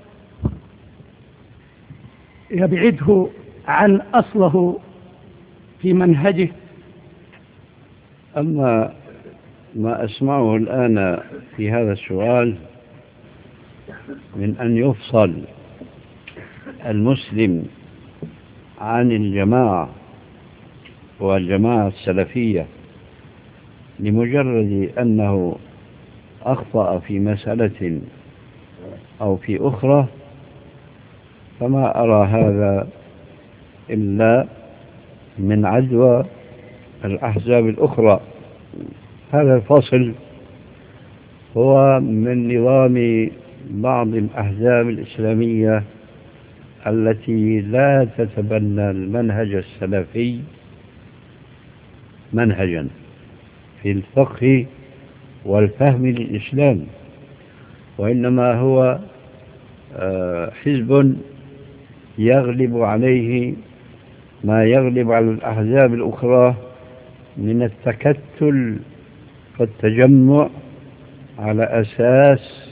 يبعده عن أصله في منهجه؟
أما ما أسمعه الآن في هذا السؤال من أن يفصل المسلم عن الجماعة والجماعة السلفية لمجرد أنه أخطأ في مسألة أو في أخرى، فما أرى هذا إلا من عدوى الأحزاب الأخرى. هذا الفصل هو من نظام بعض الأحزاب الإسلامية التي لا تتبنى المنهج السلفي منهجا في الفقه والفهم للإسلام، وإنما هو حزب يغلب عليه ما يغلب على الأحزاب الأخرى من التكتل والتجمع على أساس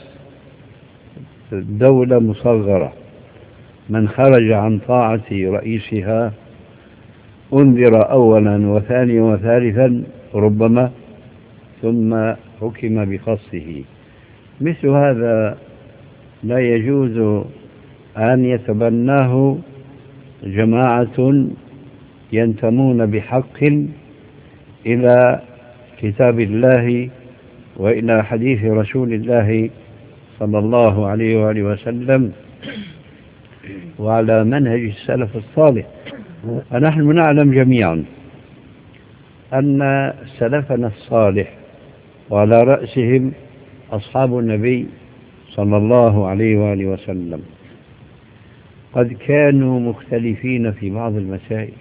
دولة مصغرة. من خرج عن طاعة رئيسها أنذر أولا وثانيا وثالثا ربما، ثم حكم بقصه. مثل هذا لا يجوز أن يتبناه جماعة ينتمون بحق إلى كتاب الله وإلى حديث رسول الله صلى الله عليه وآله وسلم وعلى منهج السلف الصالح. فنحن نعلم جميعا أن سلفنا الصالح وعلى رأسهم أصحاب النبي صلى الله عليه وآله وسلم قد كانوا مختلفين في بعض المسائل،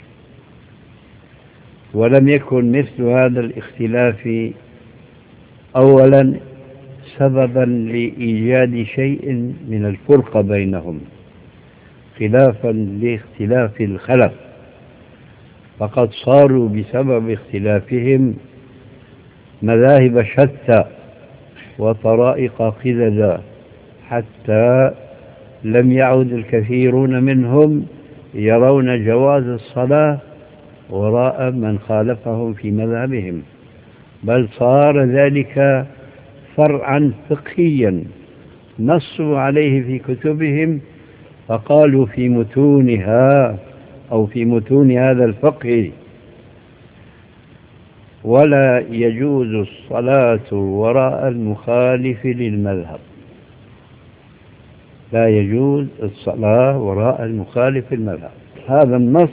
ولم يكن مثل هذا الاختلاف أولا سببا لإيجاد شيء من الفرقة بينهم خلافا لاختلاف الخلف، فقد صاروا بسبب اختلافهم مذاهب شتى وطرائق قددا، حتى لم يعد الكثيرون منهم يرون جواز الصلاة وراء من خالفهم في مذهبهم، بل صار ذلك فرعا فقهيا نصوا عليه في كتبهم، فقالوا في متونها أو في متون هذا الفقه ولا يجوز الصلاة وراء المخالف للمذهب، لا يجوز الصلاة وراء المخالف المذهب. هذا النص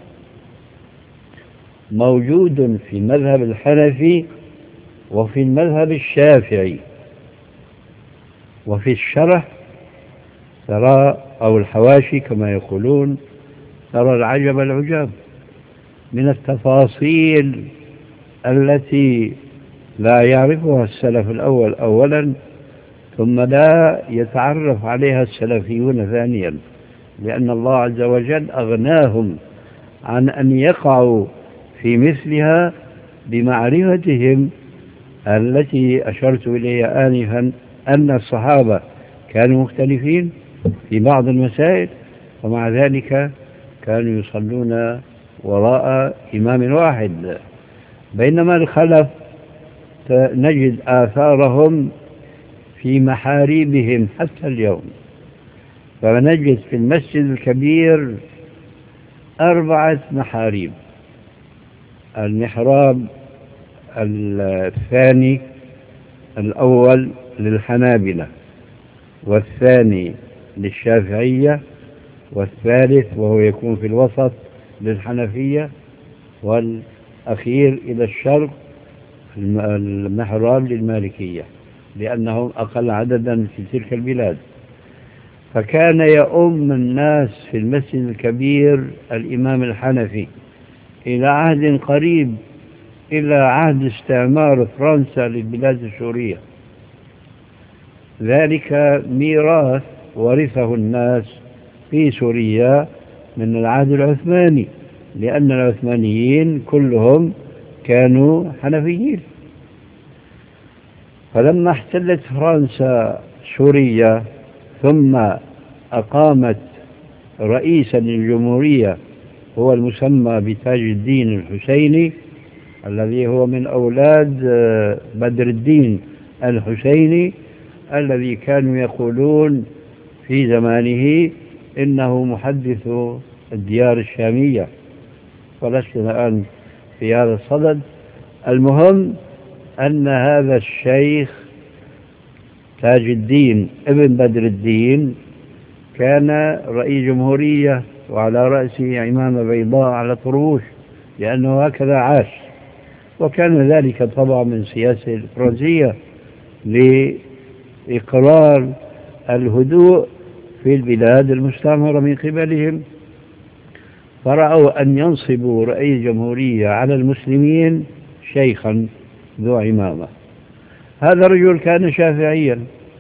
موجود في المذهب الحنفي وفي المذهب الشافعي، وفي الشرح ترى أو الحواشي كما يقولون، ترى العجب العجاب من التفاصيل التي لا يعرفها السلف الأول أولا، ثم لا يتعرف عليها السلفيون ثانيا، لأن الله عز وجل أغناهم عن أن يقعوا في مثلها بمعرفتهم التي أشرت إليها آنفا، أن الصحابة كانوا مختلفين في بعض المسائل، ومع ذلك كانوا يصلون وراء إمام واحد. بينما الخلف نجد آثارهم في محاريبهم حتى اليوم، فنجد في المسجد الكبير أربعة محاريب: المحراب الثاني الأول للحنابلة، والثاني للشافعية، والثالث وهو يكون في الوسط للحنفية، والأخير إلى الشرق المحراب للمالكية، لأنهم أقل عددا في تلك البلاد. فكان يؤم الناس في المسجد الكبير الإمام الحنفي إلى عهد قريب، إلى عهد استعمار فرنسا للبلاد السورية. ذلك ميراث ورثه الناس في سوريا من العهد العثماني، لأن العثمانيين كلهم كانوا حنفيين. فلما احتلت فرنسا سوريا ثم أقامت رئيسا للجمهورية هو المسمى بتاج الدين الحسيني، الذي هو من أولاد بدر الدين الحسيني، الذي كانوا يقولون في زمانه إنه محدث الديار الشامية، ولسنا الآن في هذا الصدد. المهم أن هذا الشيخ تاج الدين ابن بدر الدين كان رئيس جمهورية، وعلى رأسه عمامة بيضاء على طروش، لأنه هكذا عاش. وكان ذلك طبعا من سياسة الفرنسية لإقرار الهدوء في البلاد المستعمرة من قبلهم، فرأوا أن ينصبوا رئيس جمهورية على المسلمين شيخا ذو عمامة. هذا الرجل كان شافعيا،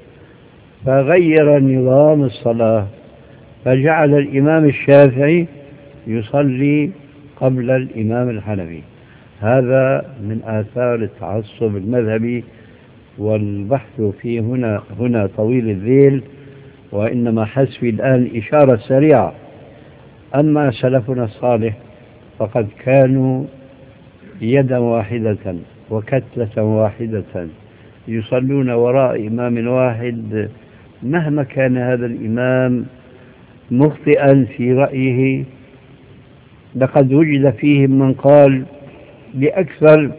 فغير نظام الصلاة، فجعل الإمام الشافعي يصلي قبل الإمام الحنفي. هذا من آثار التعصب المذهبي، والبحث فيه هنا هنا طويل الذيل، وإنما حسبي الآن إشارة سريعة. أما سلفنا الصالح فقد كانوا يدا واحدة وكتلة واحدة يصلون وراء إمام واحد، مهما كان هذا الإمام مخطئا في رأيه. لقد وجد فيهم من قال بأكثر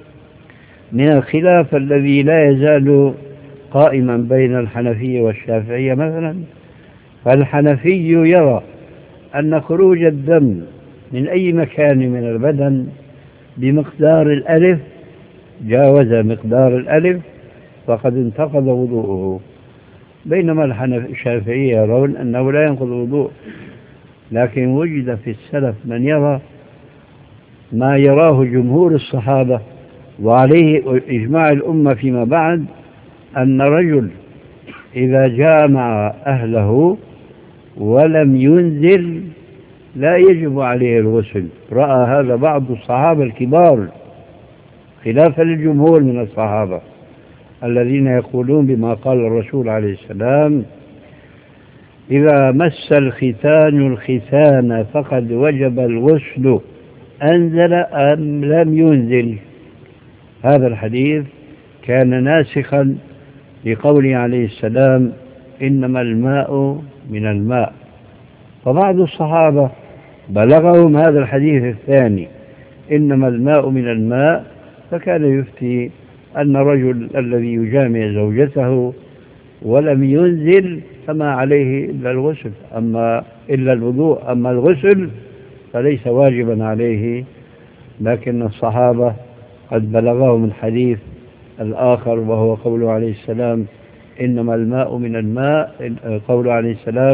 من الخلاف الذي لا يزال قائما بين الحنفية والشافعية مثلا. فالحنفي يرى أن خروج الدم من أي مكان من البدن بمقدار الألف جاوز مقدار الألف فقد انتقض وضوءه، بينما الشافعية يرون أنه لا ينقض الوضوء. لكن وجد في السلف من يرى ما يراه جمهور الصحابة وعليه إجماع الأمة فيما بعد، أن رجل إذا جامع أهله ولم ينزل لا يجب عليه الغسل. رأى هذا بعض الصحابة الكبار خلافا للجمهور من الصحابة الذين يقولون بما قال الرسول عليه السلام: إذا مس الختان الختان فقد وجب الغسل أنزل أم لم ينزل. هذا الحديث كان ناسخا لقوله عليه السلام: إنما الماء من الماء. فبعض الصحابة بلغهم هذا الحديث الثاني إنما الماء من الماء، فكان يفتي أن الرجل الذي يجامع زوجته ولم ينزل فما عليه إلا الغسل، أما إلا الوضوء، أما الغسل فليس واجبا عليه. لكن الصحابة قد بلغهم الحديث الآخر وهو قوله عليه السلام: إنما الماء من الماء، قوله عليه السلام: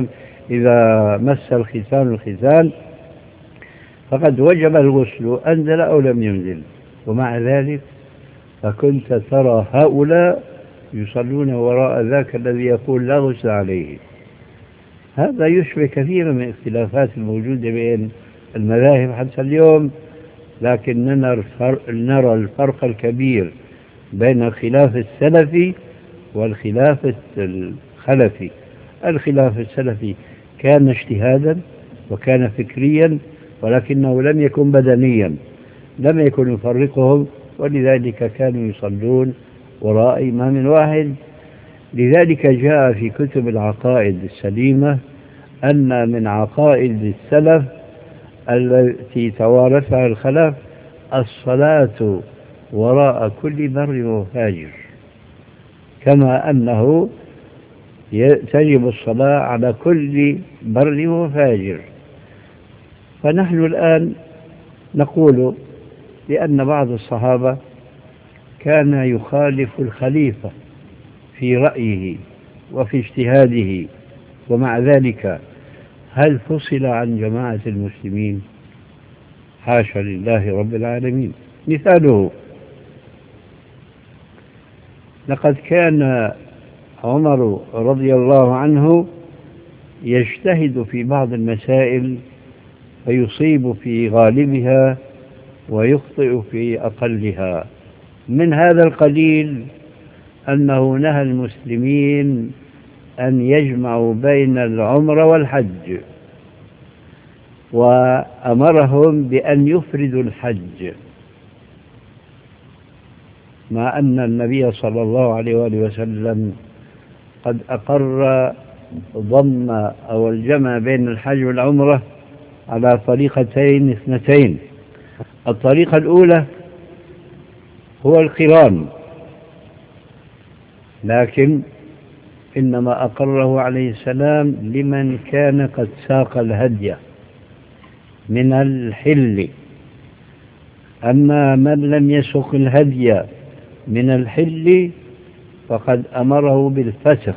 إذا مس الختان الختان فقد وجب الغسل أنزل أو لم ينزل. ومع ذلك فكنت ترى هؤلاء يصلون وراء ذاك الذي يقول لا غسل عليه. هذا يشبه كثيرا من الاختلافات الموجودة بين المذاهب حتى اليوم، لكننا نرى الفرق الكبير بين الخلاف السلفي والخلاف الخلفي. الخلاف السلفي كان اجتهادا وكان فكريا، ولكنه لم يكن بدنيا، لم يكن يفرقهم، ولذلك كانوا يصلون وراء إمام واحد. لذلك جاء في كتب العقائد السليمة أن من عقائد السلف التي توارثها الخلف الصلاة وراء كل بر وفاجر، كما أنه تجب الصلاة على كل بر وفاجر. فنحن الآن نقول بأن بعض الصحابة كان يخالف الخليفة في رأيه وفي اجتهاده، ومع ذلك هل فصل عن جماعة المسلمين؟ حاشا لله رب العالمين. مثاله: لقد كان عمر رضي الله عنه يجتهد في بعض المسائل فيصيب في غالبها ويخطئ في أقلها. من هذا القليل أنه نهى المسلمين أن يجمعوا بين العمرة والحج، وأمرهم بأن يفردوا الحج، مع أن النبي صلى الله عليه وآله وسلم قد أقر ضم أو الجمع بين الحج والعمرة على طريقتين اثنتين. الطريقة الأولى هو القران، لكن إنما أقره عليه السلام لمن كان قد ساق الهدي من الحل. أما من لم يسق الهدي من الحل فقد أمره بالفسخ.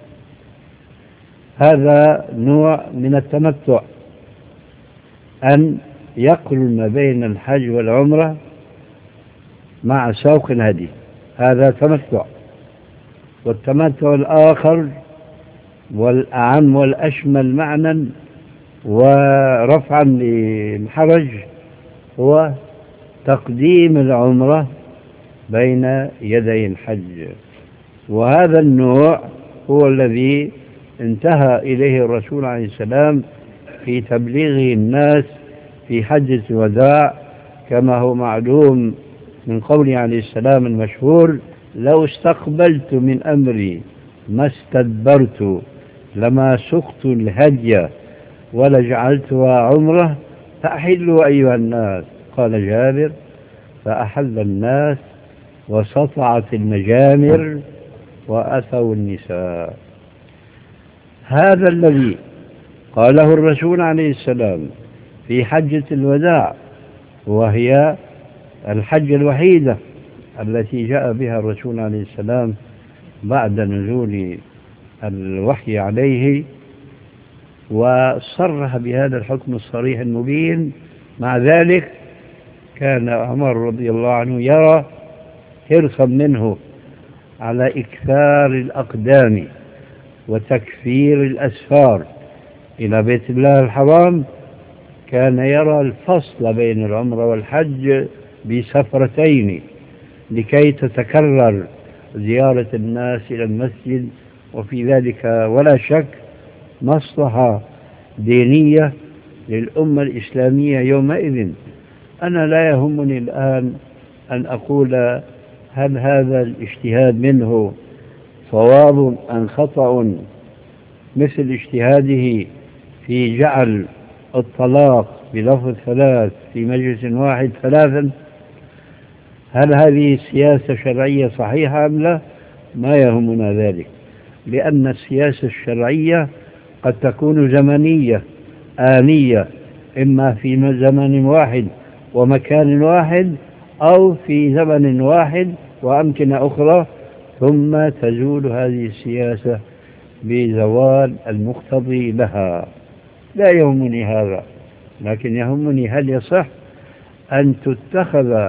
هذا نوع من التمتع، أن يقرن بين الحج والعمرة مع سوق الهدي، هذا تمتع. والتمتع الآخر والأعم والأشمل معنى ورفعا للحرج هو تقديم العمرة بين يدي الحج، وهذا النوع هو الذي انتهى إليه الرسول عليه السلام في تبليغه الناس في حجة الوداع، كما هو معلوم من قوله عليه السلام المشهور: لو استقبلت من أمري ما استدبرت لما سقت الهدي ولجعلتها عمرة فأحلوا أيها الناس. قال جابر: فأحل الناس وسطعت المجامر وأتوا النساء. هذا الذي قاله الرسول عليه السلام في حجة الوداع، وهي الحجة الوحيدة التي جاء بها الرسول عليه السلام بعد نزول الوحي عليه، وصرح بهذا الحكم الصريح المبين. مع ذلك كان عمر رضي الله عنه يرى حرصا منه على إكثار الأقدام وتكفير الأسفار إلى بيت الله الحرام، كان يرى الفصل بين العمرة والحج بسفرتين لكي تتكرر زيارة الناس إلى المسجد، وفي ذلك ولا شك مصلحة دينية للأمة الإسلامية يومئذ. أنا لا يهمني الآن أن أقول هل هذا الاجتهاد منه صواب أم خطأ، مثل اجتهاده في جعل الطلاق بلفظ ثلاث في مجلس واحد ثلاثا. هل هذه سياسة شرعية صحيحة أم لا؟ ما يهمنا ذلك، لأن السياسة الشرعية قد تكون زمنية آنية، إما في زمن واحد ومكان واحد، أو في زمن واحد وأمكنة أخرى، ثم تزول هذه السياسة بزوال المقتضي لها. لا يهمني هذا، لكن يهمني هل يصح أن تتخذ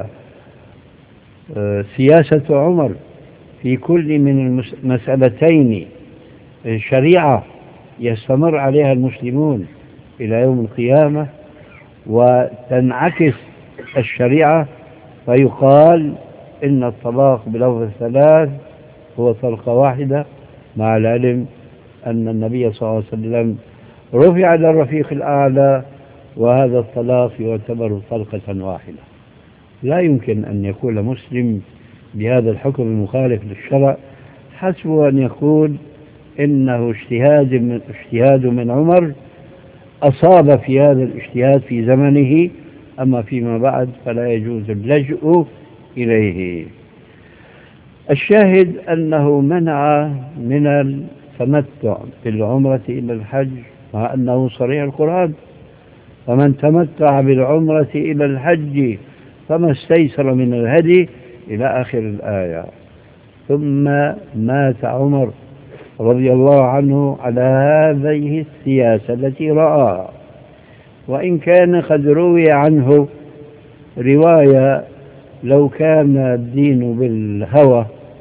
سياسة عمر في كل من المسألتين شريعة يستمر عليها المسلمون إلى يوم القيامة، وتنعكس الشريعة فيقال إن الطلاق بلفظ الثلاث هو طلقة واحدة، مع العلم أن النبي صلى الله عليه وسلم رفع إلى الرفيق الأعلى وهذا الطلاق يعتبر طلقة واحدة. لا يمكن أن يقول مسلم بهذا الحكم المخالف للشرع حسبه أن يقول إنه اجتهاد من, اجتهاد من عمر أصاب في هذا الاجتهاد في زمنه، أما فيما بعد فلا يجوز اللجوء إليه. الشاهد أنه منع من التمتع بالعمرة إلى الحج، مع أنه صريح القرآن: فمن تمتع بالعمرة إلى الحج فما استيسر من الهدي إلى آخر الآية. ثم مات عمر رضي الله عنه على هذه السياسة التي رآها، وإن كان قد روي عنه رواية لو كان الدين بالهوى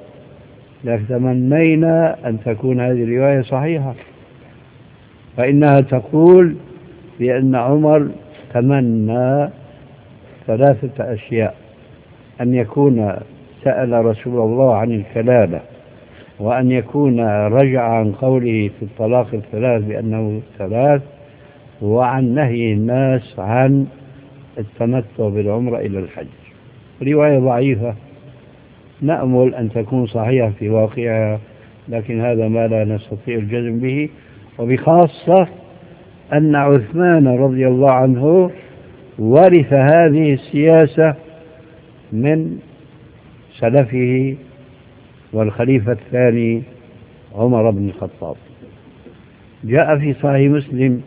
لتمنينا أن تكون هذه الرواية صحيحة، فإنها تقول بأن عمر تمنى ثلاثة أشياء: أن يكون سأل رسول الله عن الكلالة، وأن يكون رجع عن قوله في الطلاق الثلاث بأنه ثلاث، وعن نهي الناس عن التمتع بالعمرة إلى الحج. رواية ضعيفة نأمل أن تكون صحيحة في واقعها، لكن هذا ما لا نستطيع الجزم به، وبخاصة أن عثمان رضي الله عنه ورث هذه السياسة من سلفه والخليفة الثاني عمر بن الخطاب. جاء في صحيح مسلم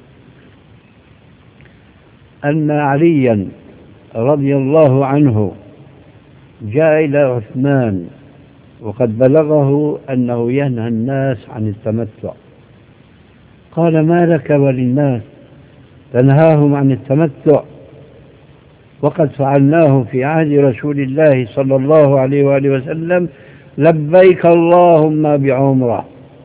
أن عليا رضي الله عنه جاء إلى عثمان وقد بلغه أنه ينهى الناس عن التمتع، قال: ما لك وللناس تنهاهم عن التمتع وقد فعلناه في عهد رسول الله صلى الله عليه وآله وسلم، لبيك اللهم بعمرة.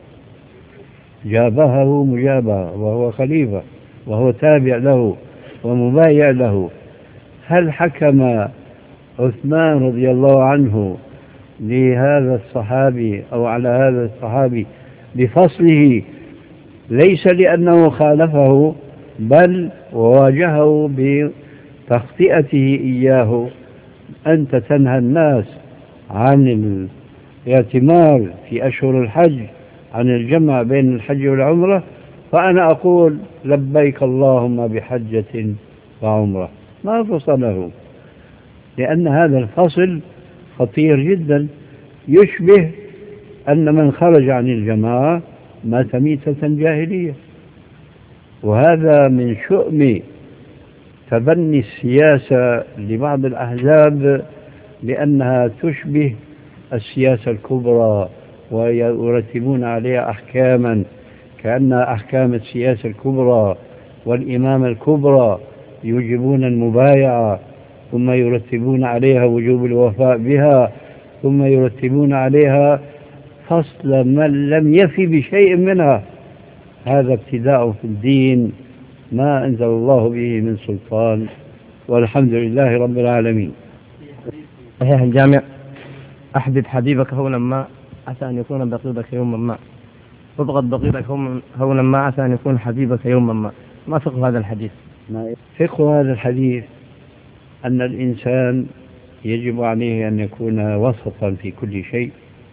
جابه مجابة وهو خليفة وهو تابع له ومبايع له. هل حكم عثمان رضي الله عنه لهذا الصحابي أو على هذا الصحابي بفصله ليس لأنه خالفه، بل وواجهه بتخطئته إياه: أنت تنهى الناس عن الاعتمار في أشهر الحج، عن الجمع بين الحج والعمرة، فأنا أقول لبيك اللهم بحجة وعمرة. ما فصله، لأن هذا الفصل خطير جدا، يشبه أن من خرج عن الجماعة مات ميتة جاهلية. وهذا من شؤم تبني السياسة لبعض الأحزاب، لأنها تشبه السياسة الكبرى ويرتبون عليها أحكاما كأنها أحكام السياسة الكبرى والإمامة الكبرى، يوجبون المبايعة ثم يرتبون عليها وجوب الوفاء بها، ثم يرتبون عليها فصل من لم يفي بشيء منها. هذا ابتداء في الدين ما أنزل الله به من سلطان، والحمد لله رب العالمين.
صحيح الجامع: أحبب حبيبك هونا ما عسى أن يكون بغيضك يوما ما، وابغض بغيضك هونا ما عسى أن يكون حبيبك يوما ما. ما فقه هذا الحديث؟
فقه هذا الحديث أن الإنسان يجب عليه أن يكون وسطا في كل شيء،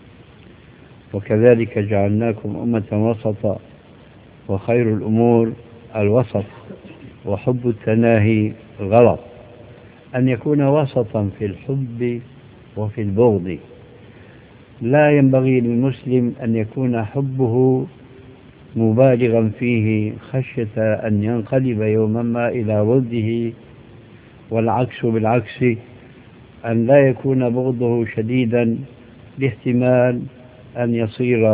وكذلك جعلناكم أمة وسطا وخير الأمور الوسط، وحب التناهي غلط. أن يكون وسطا في الحب وفي البغض. لا ينبغي للمسلم أن يكون حبه مبالغا فيه خشية أن ينقلب يوما ما إلى ضده، والعكس بالعكس، أن لا يكون بغضه شديدا لاحتمال أن يصير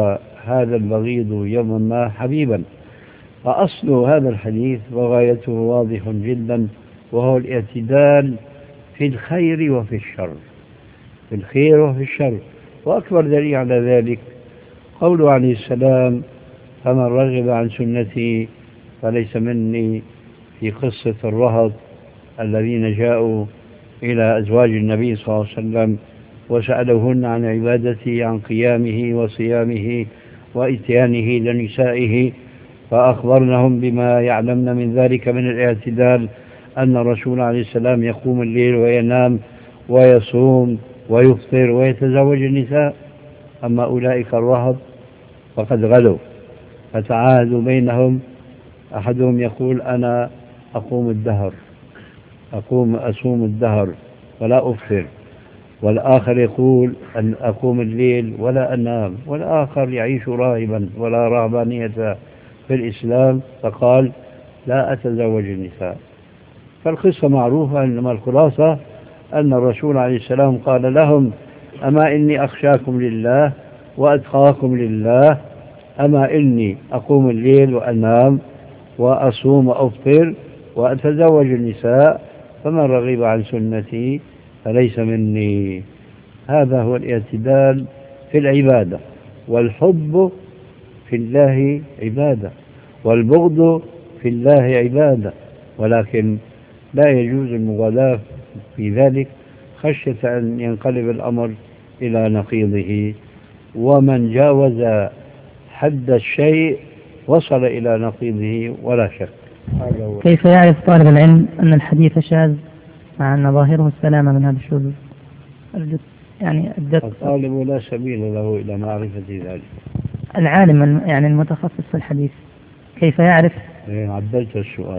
هذا البغيض يوما ما حبيبا. فأصل هذا الحديث وغايته واضح جدا، وهو الاعتدال في الخير وفي الشر، في الخير وفي الشر. وأكبر دليل على ذلك قوله عليه السلام: فمن رغب عن سنتي فليس مني، في قصة الرهط الذين جاءوا إلى أزواج النبي صلى الله عليه وسلم وسألوهن عن عبادته، عن قيامه وصيامه وإتيانه لنسائه، فأخبرنهم بما يعلمن من ذلك من الاعتدال، أن الرسول عليه السلام يقوم الليل وينام ويصوم ويفطر ويتزوج النساء. أما أولئك الرهط فقد غلوا، فتعاهدوا بينهم، أحدهم يقول: أنا أقوم الدهر، أقوم أصوم الدهر ولا أفطر، والآخر يقول أن أقوم الليل ولا أنام، والآخر يعيش راهبا ولا رهبانية في الإسلام، فقال: لا أتزوج النساء. فالقصة معروفة، إنما الخلاصة أن الرسول عليه السلام قال لهم: أما إني أخشاكم لله وأتقاكم لله، أما إني أقوم الليل وأنام وأصوم وأفطر وأتزوج النساء، فمن رغب عن سنتي فليس مني. هذا هو الاعتدال في العبادة. والحب في الله عبادة، والبغض في الله عبادة، ولكن لا يجوز المغالاة في ذلك خشية أن ينقلب الأمر إلى نقيضه، ومن جاوز حد الشيء وصل إلى نقيضه ولا شك.
كيف يعرف طالب العلم أن الحديث شاذ مع أن ظاهره السلامة من هذا الشذوذ؟ يعني
الطالب لا سبيل له إلى معرفة ذلك.
العالم يعني المتخصص في الحديث كيف يعرف؟
عدلت السؤال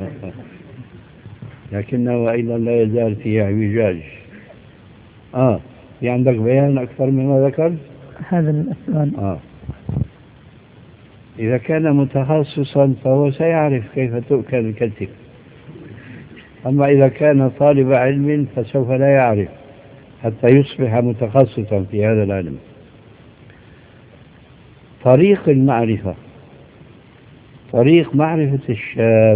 لكنه أيضا لا يزال فيه اعوجاج. آه في عندك بيان أكثر مما ذكر
هذا السؤال؟
آه إذا كان متخصصا فهو سيعرف كيف تؤكل الكتف، أما إذا كان طالب علم فسوف لا يعرف حتى يصبح متخصصا في هذا العلم. طريق المعرفة، طريق معرفة الشاذ،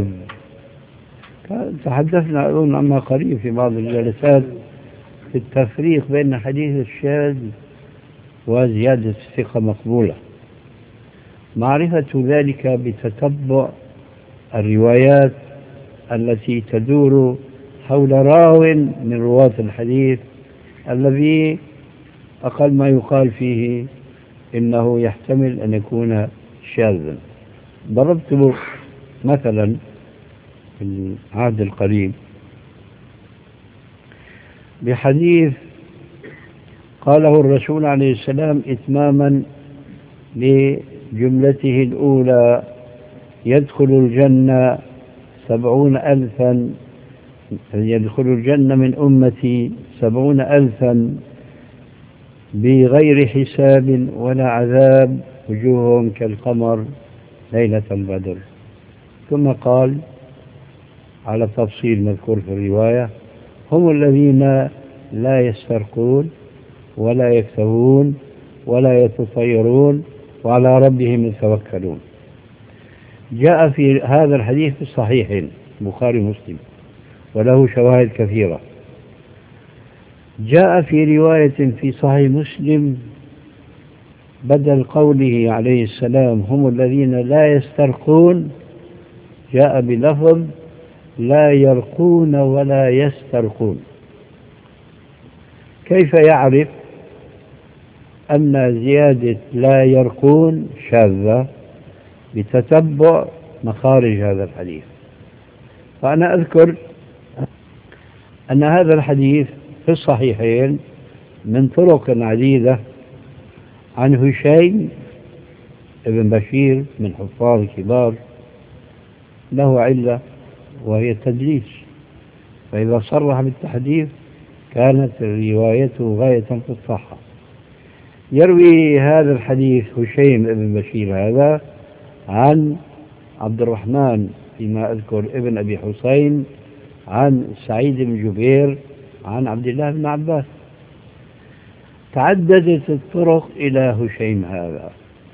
تحدثنا أظن عما قريب في بعض الجلسات في التفريق بين حديث الشاذ وزيادة الثقة مقبولة. معرفة ذلك بتتبع الروايات التي تدور حول راو من رواة الحديث الذي أقل ما يقال فيه إنه يحتمل أن يكون شاذا. ضربت مثلا في العهد القريب بحديث قاله الرسول عليه السلام إتماما لجملته الأولى: يدخل الجنة سبعون ألفا يدخل الجنة من أمتي سبعون ألفا بغير حساب ولا عذاب، وجوههم كالقمر ليلة البدر. ثم قال على تفصيل مذكور في الرواية: هم الذين لا يسترقون ولا يكتوون ولا يتطيرون وعلى ربهم يتوكلون. جاء في هذا الحديث في الصحيحين البخاري ومسلم وله شواهد كثيرة. جاء في رواية في صحيح مسلم بدل قوله عليه السلام هم الذين لا يسترقون جاء بلفظ لا يرقون ولا يسترقون. كيف يعرف أن زيادة لا يرقون شاذة؟ بتتبع مخارج هذا الحديث. فأنا أذكر أن هذا الحديث في الصحيحين من طرق عديدة عن هشيم ابن بشير من حفاظ الكبار، له علة وهي التدليس، فإذا صرح بالتحديث كانت روايته غاية في الصحة. يروي هذا الحديث هشيم ابن بشير هذا عن عبد الرحمن فيما أذكر ابن أبي حسين عن سعيد بن جبير عن عبد الله بن عباس. تعددت الطرق إلى هشيم هذا،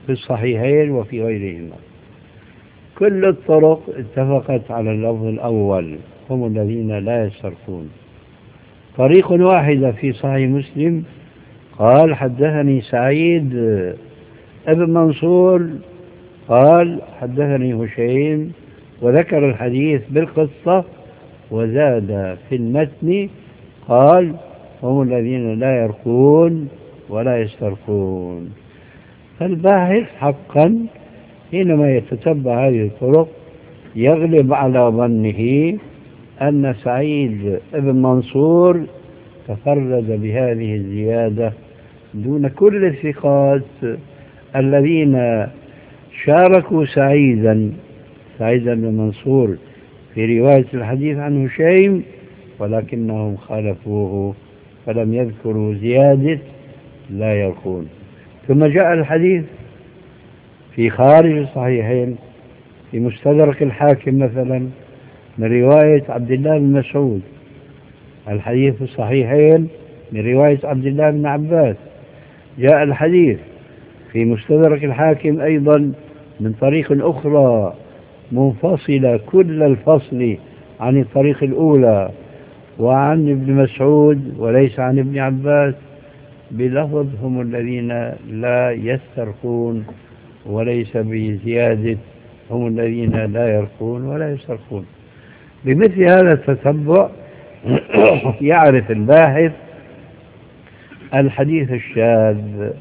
في الصحيحين وفي غيرهما. كل الطرق اتفقت على اللفظ الأول، هم الذين لا يسترقون. طريق واحدة في صحيح مسلم قال حدثني سعيد ابن منصور قال حدثني هشيم، وذكر الحديث بالقصة، وزاد في المتن قال هم الذين لا يرقون ولا يسترقون. فالباحث حقا حينما يتتبع هذه الطرق يغلب على ظنه أن سعيد ابن منصور تفرد بهذه الزيادة دون كل الثقات الذين شاركوا سعيدا سعيد بن منصور في رواية الحديث عن هشيم، ولكنهم خالفوه فلم يذكروا زيادة لا يرقون. ثم جاء الحديث في خارج الصحيحين في مستدرك الحاكم مثلا من رواية عبد الله بن مسعود، الحديث في الصحيحين من رواية عبد الله بن عباس. جاء الحديث في مستدرك الحاكم أيضا من طريق أخرى منفصلة كل الفصل عن الطريق الأولى وعن ابن مسعود وليس عن ابن عباس بلفظ هم الذين لا يسترقون، وليس بزيادة هم الذين لا يرقون ولا يسترقون. بمثل هذا التتبع يعرف الباحث الحديث الشاذ،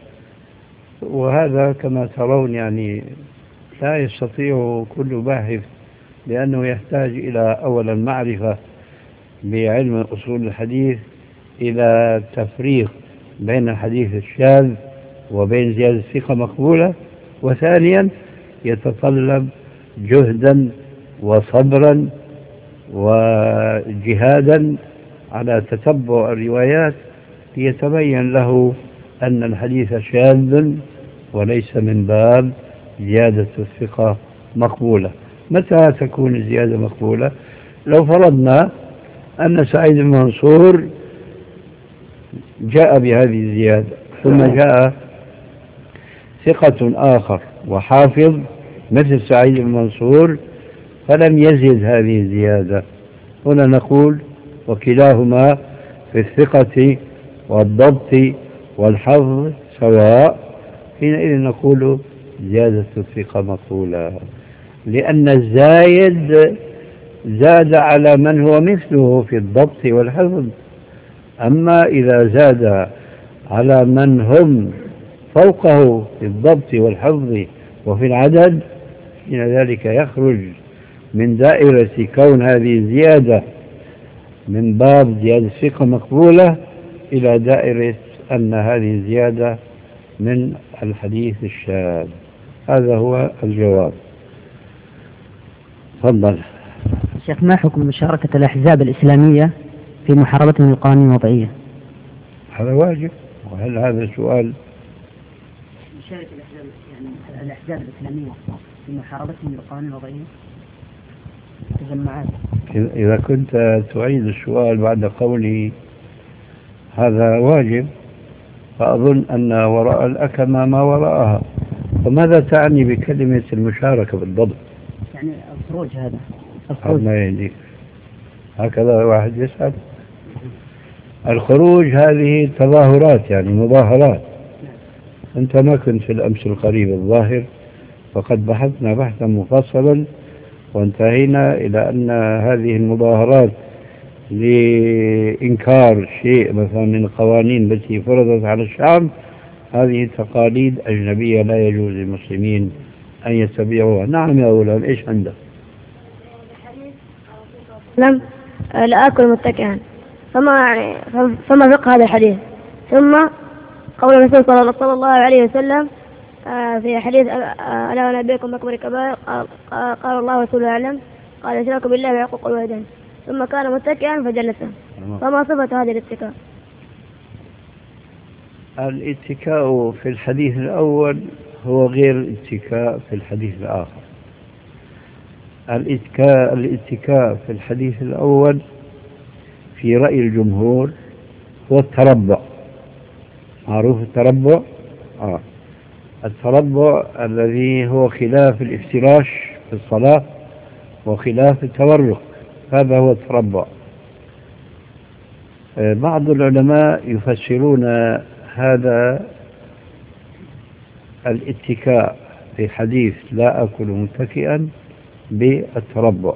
وهذا كما ترون يعني لا يستطيع كل باحث، لأنه يحتاج إلى أولا معرفة بعلم أصول الحديث إلى تفريق بين الحديث الشاذ وبين زيادة ثقة مقبولة، وثانيا يتطلب جهدا وصبرا وجهادا على تتبع الروايات ليتبين له أن الحديث شاذ وليس من باب زيادة الثقة مقبولة. متى تكون الزيادة مقبولة؟ لو فرضنا أن سعيد بن منصور جاء بهذه الزيادة ثم جاء ثقة آخر وحافظ مثل سعيد بن منصور فلم يزد هذه الزيادة، هنا نقول وكلاهما في الثقة والضبط والحفظ سواء، حينئذ نقول زيادة الثقة مقبولة، لأن الزايد زاد على من هو مثله في الضبط والحفظ. أما إذا زاد على من هم فوقه في الضبط والحفظ وفي العدد، حين ذلك يخرج من دائرة كون هذه الزيادة من باب زيادة ثقة مقبولة إلى دائرة أن هذه الزيادة من الحديث الشاذ. هذا هو الجواب. تفضل.
شيخ، ما حكم مشاركة الأحزاب الإسلامية في محاربة القوانين الوضعية؟
هذا واجب. وهل هذا سؤال؟
مشاركة الأحزاب يعني الأحزاب الإسلامية في محاربة القوانين الوضعية تجمعات.
إذا كنت تعيد السؤال بعد قولي هذا واجب، فأظن أن وراء الأكمة ما وراءها. فماذا تعني بكلمة المشاركة بالضبط؟
يعني الخروج، هذا الخروج
ما يهديك هكذا واحد يسأل. الخروج هذه تظاهرات يعني مظاهرات. أنت ما كنت في الأمس القريب الظاهر، فقد بحثنا بحثا مفصلا وانتهينا إلى أن هذه المظاهرات لإنكار شيء مثلا من القوانين التي فرضت على الشعب، هذه تقاليد أجنبية لا يجوز للمسلمين أن يتبعوها. نعم يا أولاد، إيش عندك؟
لم لا أكل متكئا، فما يعني فما فقه هذا الحديث؟ ثم قول الرسول صلى الله عليه وسلم في حديث ألا ونبئكم بأكبر الكبائر، قال الله ورسوله أعلم، قال الإشراك بالله وعقوق الوالدين، ثم كان متكئا فجلس. فما صفة هذه الاتكاء؟
الاتكاء في الحديث الأول هو غير الاتكاء في الحديث الآخر. الاتكاء الاتكاء في الحديث الأول في رأي الجمهور هو التربع. معروف التربع؟ آه. التربع الذي هو خلاف الافتراش في الصلاة وخلاف التورق، هذا هو التربع. بعض العلماء يفسرون هذا الاتكاء في حديث لا أكل متكئا بالتربع،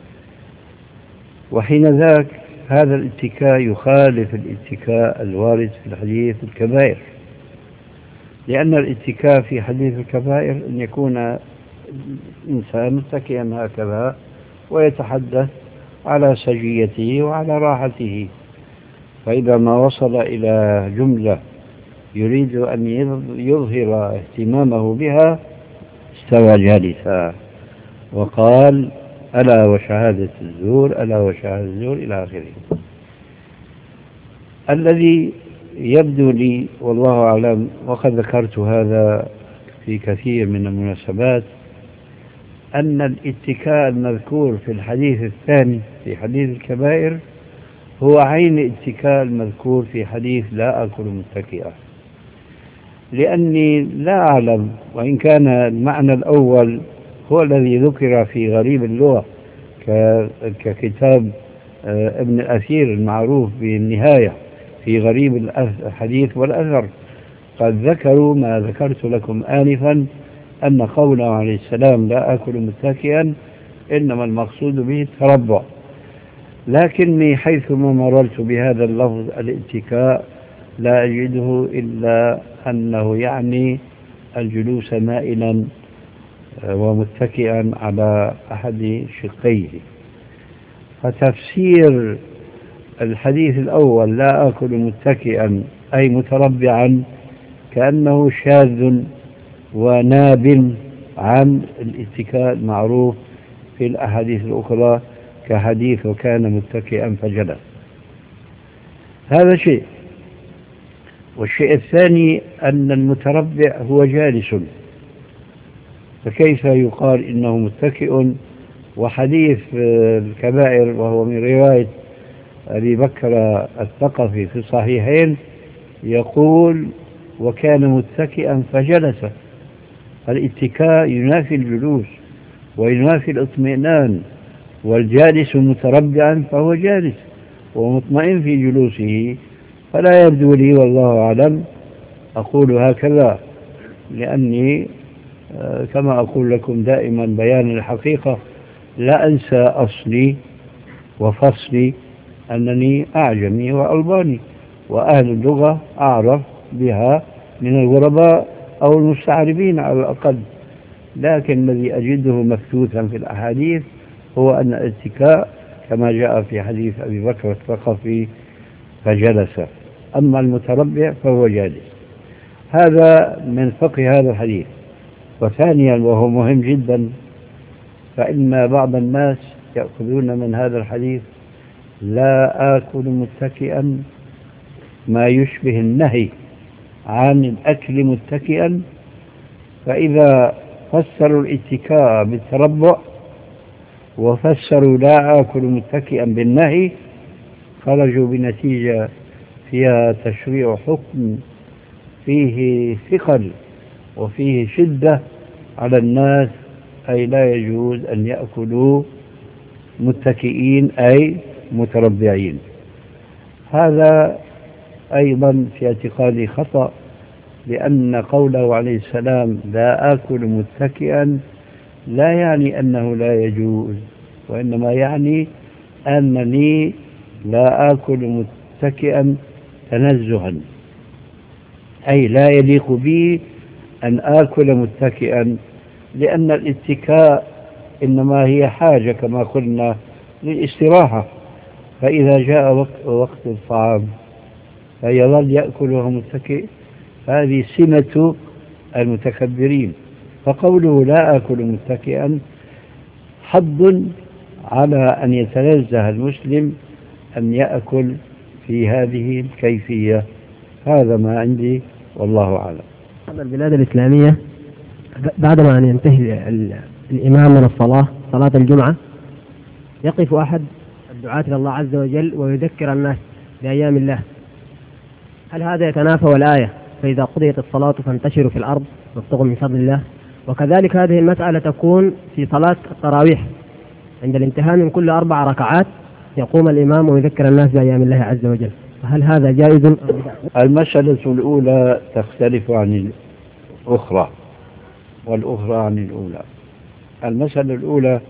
وحين ذاك هذا الاتكاء يخالف الاتكاء الوارد في الحديث الكبائر، لأن الاتكاء في حديث الكبائر أن يكون الإنسان متكئا هكذا ويتحدث على سجيته وعلى راحته، فإذا ما وصل إلى جملة يريد أن يظهر اهتمامه بها استوى جالسا وقال ألا وشهادة الزور ألا وشهادة الزور إلى آخره. الذي يبدو لي والله أعلم، وقد ذكرت هذا في كثير من المناسبات، أن الاتكاء المذكور في الحديث الثاني في حديث الكبائر هو عين الاتكاء المذكور في حديث لا أكل متكئا، لأني لا أعلم، وإن كان المعنى الأول هو الذي ذكر في غريب اللغة ككتاب ابن الأثير المعروف بالنهاية في غريب الحديث والأثر، قد ذكروا ما ذكرت لكم آنفا أن قوله عليه السلام لا أكل متكئا إنما المقصود به التربع، لكني حيثما مررت بهذا اللفظ الاتكاء لا أجده إلا أنه يعني الجلوس مائلا ومتكئا على أحد شقيه. فتفسير الحديث الأول لا أكل متكئا أي متربعا كأنه شاذ وناب عن الاتكاء المعروف في الأحاديث الأخرى كحديث وكان متكئا فجلس. هذا شيء. والشيء الثاني أن المتربع هو جالس، فكيف يقال إنه متكئ؟ وحديث الكبائر وهو من رواية أبي بكر الثقفي في الصحيحين يقول وكان متكئا فجلس. الاتكاء ينافي الجلوس وينافي الاطمئنان، والجالس متربعا فهو جالس ومطمئن في جلوسه، فلا يبدو لي والله أعلم أقول هكذا، لأني كما أقول لكم دائما بيان الحقيقة لا أنسى أصلي وفصلي أنني أعجمي وألباني، وأهل اللغة أعرف بها من الغرباء أو المستعربين على الأقل، لكن الذي أجده مكتوثا في الأحاديث هو أن الاتكاء كما جاء في حديث أبي بكر الثقفي فجلس، أما المتربع فهو جالس. هذا من فقه هذا الحديث. وثانيا وهو مهم جدا، فإن بعض الناس يأخذون من هذا الحديث لا آكل متكئا ما يشبه النهي عن الأكل متكئا، فإذا فسروا الاتكاء بالتربع وفسروا لا آكل متكئا بالنهي خرجوا بنتيجة فيها تشريع حكم فيه ثقل وفيه شدة على الناس، أي لا يجوز أن يأكلوا متكئين أي متربعين. هذا أيضا في اعتقادي خطأ، لأن قوله عليه السلام لا آكل متكئا لا يعني أنه لا يجوز، وإنما يعني أنني لا آكل متكئا تنزها، أي لا يليق بي أن آكل متكئا، لأن الاتكاء إنما هي حاجة كما قلنا للاستراحة، فإذا جاء وقت, وقت الطعام فيظل يأكله متكئ، هذه سمة المتكبرين. فقوله لا آكل متكئا حض على أن يتنزه المسلم أن يأكل في هذه الكيفية. هذا ما عندي والله أعلم.
البلاد الإسلامية بعدما أن ينتهي الإمام من الصلاة صلاة الجمعة يقف أحد الدعاة إلى الله عز وجل ويذكر الناس بأيام الله. هل هذا يتنافى الآية فإذا قضيت الصلاة فانتشروا في الأرض مبتغ من فضل الله. وكذلك هذه المسألة تكون في صلاة التراويح عند الانتهاء من كل أربع ركعات يقوم الإمام ويذكر الناس بأيام الله عز وجل، هل هذا جائز؟
المسألة الأولى تختلف عن الأخرى والأخرى عن الأولى. المسألة الأولى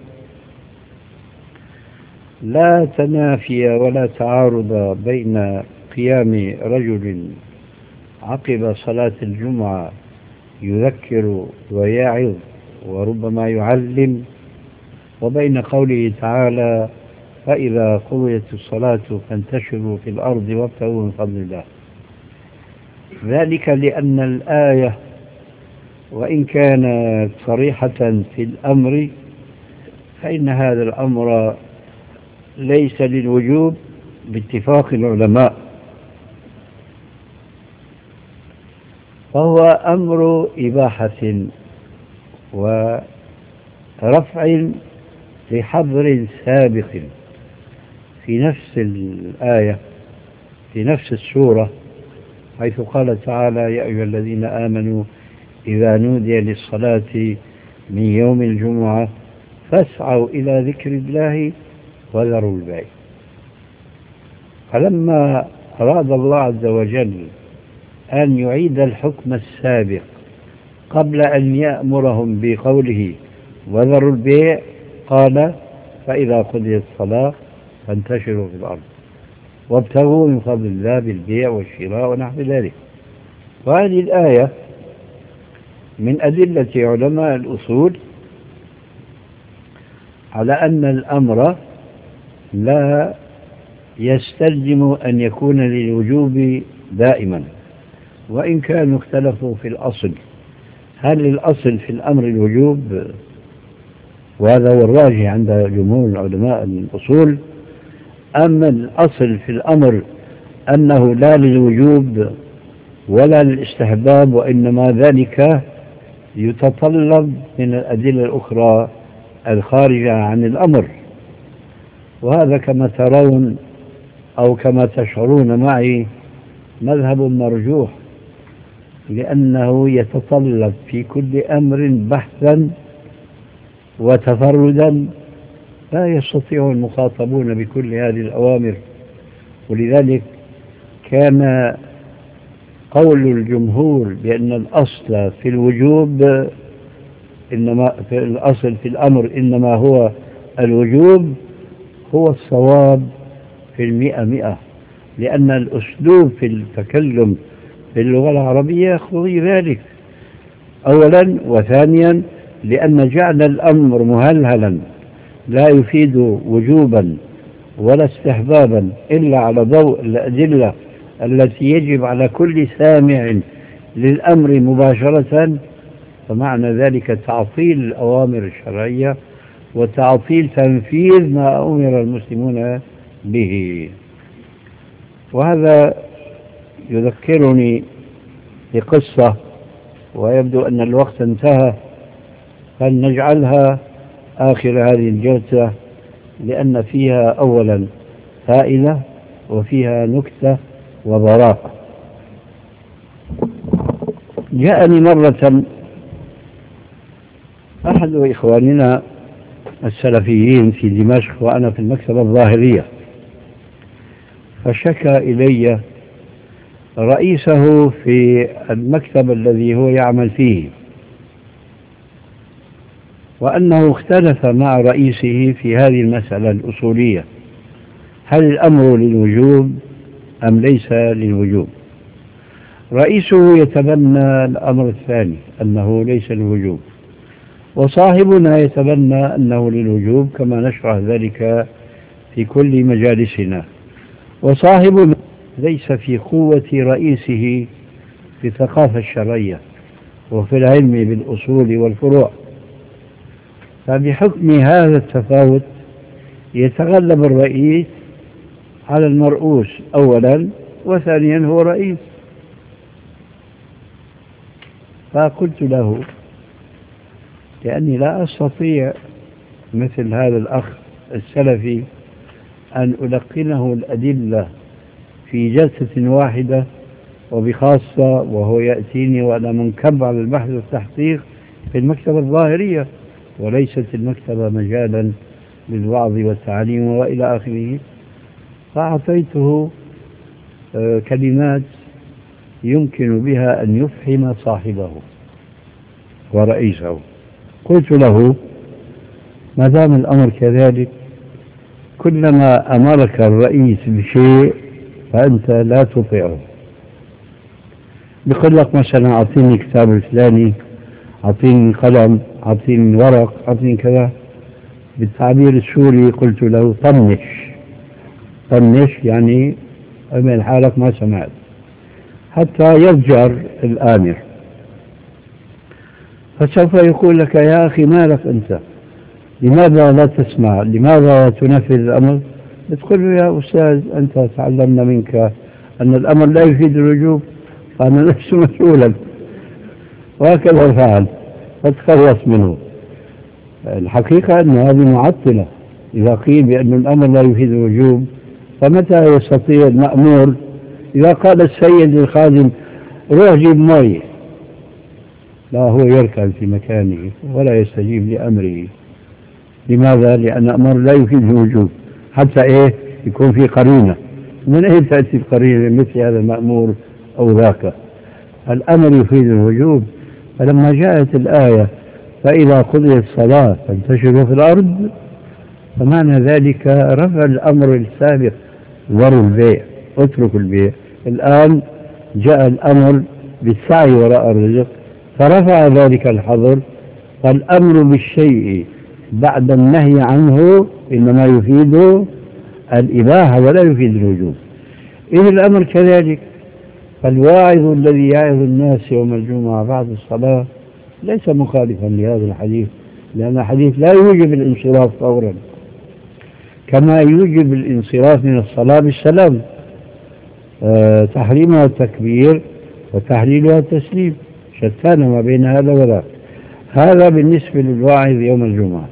لا تنافي ولا تعارض بين قيام رجل عقب صلاة الجمعة يذكر ويعظ وربما يعلم وبين قوله تعالى فإذا قضيت الصلاة فانتشروا في الأرض وابتغوا من فضل الله. ذلك لأن الآية وإن كانت صريحة في الأمر فإن هذا الأمر ليس للوجوب باتفاق العلماء، فهو أمر إباحة ورفع لحظر سابق في نفس الآية في نفس السورة، حيث قال تعالى يا أيها الذين آمنوا إذا نودي للصلاة من يوم الجمعة فاسعوا إلى ذكر الله وذروا البيع. فلما أراد الله عز وجل أن يعيد الحكم السابق قبل أن يأمرهم بقوله وذروا البيع قال فإذا قضيت الصلاة فانتشروا في الأرض وابتغوا من فضل الله بالبيع والشراء ونحو ذلك. وهذه الآية من أدلة علماء الأصول على أن الأمر لا يستلزم أن يكون للوجوب دائما، وإن كانوا اختلفوا في الأصل، هل الأصل في الأمر الوجوب؟ وهذا هو الراجح عند جمهور علماء الأصول. أما الأصل في الأمر أنه لا للوجوب ولا للاستحباب، وإنما ذلك يتطلب من الأدلة الأخرى الخارجة عن الأمر. وهذا كما ترون أو كما تشعرون معي مذهب مرجوح، لأنه يتطلب في كل أمر بحثا وتفردا لا يستطيع المخاطبون بكل هذه الأوامر. ولذلك كان قول الجمهور بأن الأصل في الوجوب إنما في الأصل في الأمر إنما هو الوجوب هو الصواب في المئة مئة، لأن الأسلوب في التكلم باللغة العربية يقتضي ذلك أولا، وثانيا لأن جعل الأمر مهلهلا لا يفيد وجوبا ولا استحبابا إلا على ضوء الأدلة التي يجب على كل سامع للأمر مباشرة، فمعنى ذلك تعطيل الأوامر الشرعية وتعطيل تنفيذ ما أمر المسلمون به. وهذا يذكرني بقصة، ويبدو أن الوقت انتهى، فلنجعلها آخر هذه الجلسة لأن فيها أولا فائدة وفيها نكتة وبراءة. جاءني مرة أحد إخواننا السلفيين في دمشق وأنا في المكتبة الظاهرية، فشكى إلي رئيسه في المكتب الذي هو يعمل فيه، وأنه اختلف مع رئيسه في هذه المسألة الأصولية، هل الأمر للوجوب أم ليس للوجوب؟ رئيسه يتبنى الأمر الثاني أنه ليس للوجوب، وصاحبنا يتبنى أنه للوجوب كما نشرح ذلك في كل مجالسنا. وصاحبنا ليس في قوة رئيسه في الثقافة الشرعية وفي العلم بالأصول والفروع، فبحكم هذا التفاوت يتغلب الرئيس على المرؤوس أولا، وثانيا هو رئيس. فقلت له لأني لا أستطيع مثل هذا الأخ السلفي أن ألقنه الأدلة في جلسة واحدة وبخاصة وهو يأتيني وأنا منكب على البحث والتحقيق في المكتبة الظاهرية وليست المكتبة مجالا للوعظ والتعليم وإلى آخره. فأعطيته كلمات يمكن بها أن يفهم صاحبه ورئيسه. قلت له: ما دام الأمر كذلك، كلما أمرك الرئيس بشيء فأنت لا تطيعه. بقول لك مثلا أعطيني كتاب الفلاني، أعطيني قلم، أعطيني ورق، أعطيني كذا. بالتعبير السوري قلت له: طنش. طنش يعني اعمل حالك ما سمعت حتى يرجع الآمر. فسوف يقول لك: يا أخي مالك أنت؟ لماذا لا تسمع؟ لماذا لا تنفذ الأمر؟ بتقول له: يا أستاذ أنت تعلمنا منك أن الأمر لا يفيد الوجوب، فأنا لست مسؤولا. وهكذا فعل فتخلص منه. الحقيقة أن هذه معطلة. إذا قيل بأن الأمر لا يفيد الوجوب، فمتى يستطيع المأمور إذا قال السيد للخادم: روح جيب مي، لا، هو يركن في مكانه ولا يستجيب لأمره. لماذا؟ لأن الأمر لا يفيد الوجوب، حتى إيه يكون في قرينة. من أين تأتي القرينة مثل هذا المأمور أو ذاك؟ الأمر يفيد الوجوب. فلما جاءت الآية: فإذا قضيت الصلاة فانتشروا في الأرض، فمعنى ذلك رفع الأمر السابق: ذروا البيع، اتركوا البيع. الآن جاء الأمر بالسعي وراء الرزق، فرفع ذلك الحظر. فالأمر بالشيء بعد النهي عنه إنما يفيد الإباحة ولا يفيد الوجوب. إذا الأمر كذلك، فالواعظ الذي يعظ الناس يوم الجمعة بعد الصلاة ليس مخالفا لهذا الحديث، لأن الحديث لا يوجب الانصراف فورا، كما يوجب الانصراف من الصلاة بالسلام. أه تحريمها التكبير وتحليلها التسليم، شتان ما بين هذا وذاك. هذا بالنسبة للواعظ يوم الجمعة.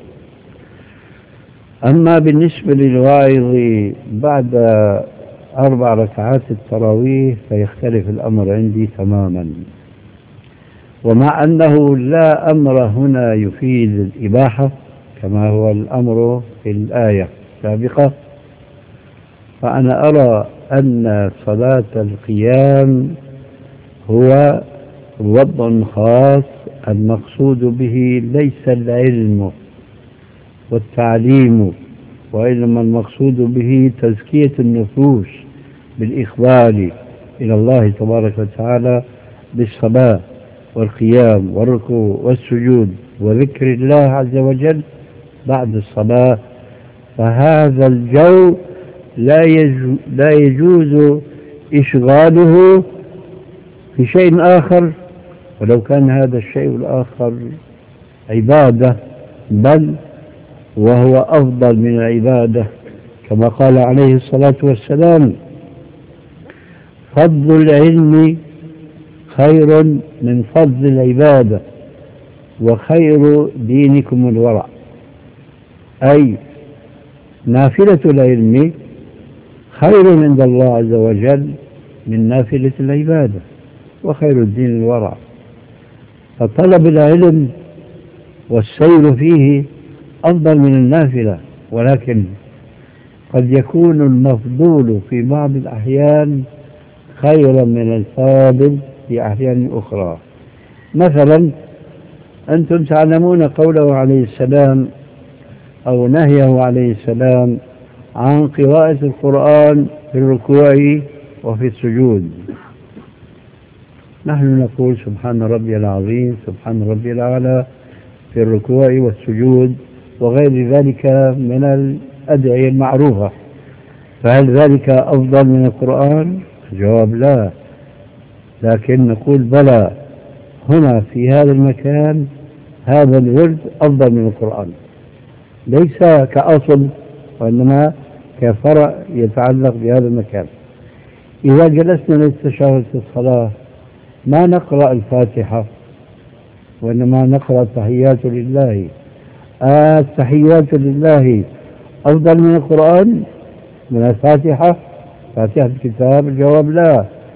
أما بالنسبة للواعظ بعد أربع ركعات التراويح فيختلف الأمر عندي تماما. ومع أنه لا أمر هنا يفيد الإباحة كما هو الأمر في الآية السابقة، فأنا أرى أن صلاة القيام هو وضع خاص المقصود به ليس العلم والتعليم، وإنما المقصود به تزكية النفوس بالإقبال إلى الله تبارك وتعالى بالصلاة والقيام والركوع والسجود وذكر الله عز وجل بعد الصلاة. فهذا الجو لا لا يجوز إشغاله في شيء آخر، ولو كان هذا الشيء الآخر عبادة، بل وهو أفضل من العبادة، كما قال عليه الصلاة والسلام: فضل العلم خير من فضل العبادة، وخير دينكم الورع. أي نافلة العلم خير عند الله عز وجل من نافلة العبادة، وخير الدين الورع. فطلب العلم والسير فيه أفضل من النافلة، ولكن قد يكون المفضول في بعض الأحيان خيرا من الفاضل في أحيان أخرى. مثلا أنتم تعلمون قوله عليه السلام أو نهيه عليه السلام عن قراءة القرآن في الركوع وفي السجود. نحن نقول سبحان ربي العظيم، سبحان ربي الأعلى في الركوع والسجود وغير ذلك من الأدعية المعروفة. فهل ذلك أفضل من القرآن؟ الجواب لا، لكن نقول بلى، هنا في هذا المكان هذا الورد أفضل من القرآن، ليس كأصل وإنما كفرع يتعلق بهذا المكان. إذا جلسنا للتشهد في الصلاة ما نقرأ الفاتحة، وإنما نقرأ التحيات لله. آه التحيات لله أفضل من القرآن من الفاتحة، فاتحة الكتاب؟ الجواب لا.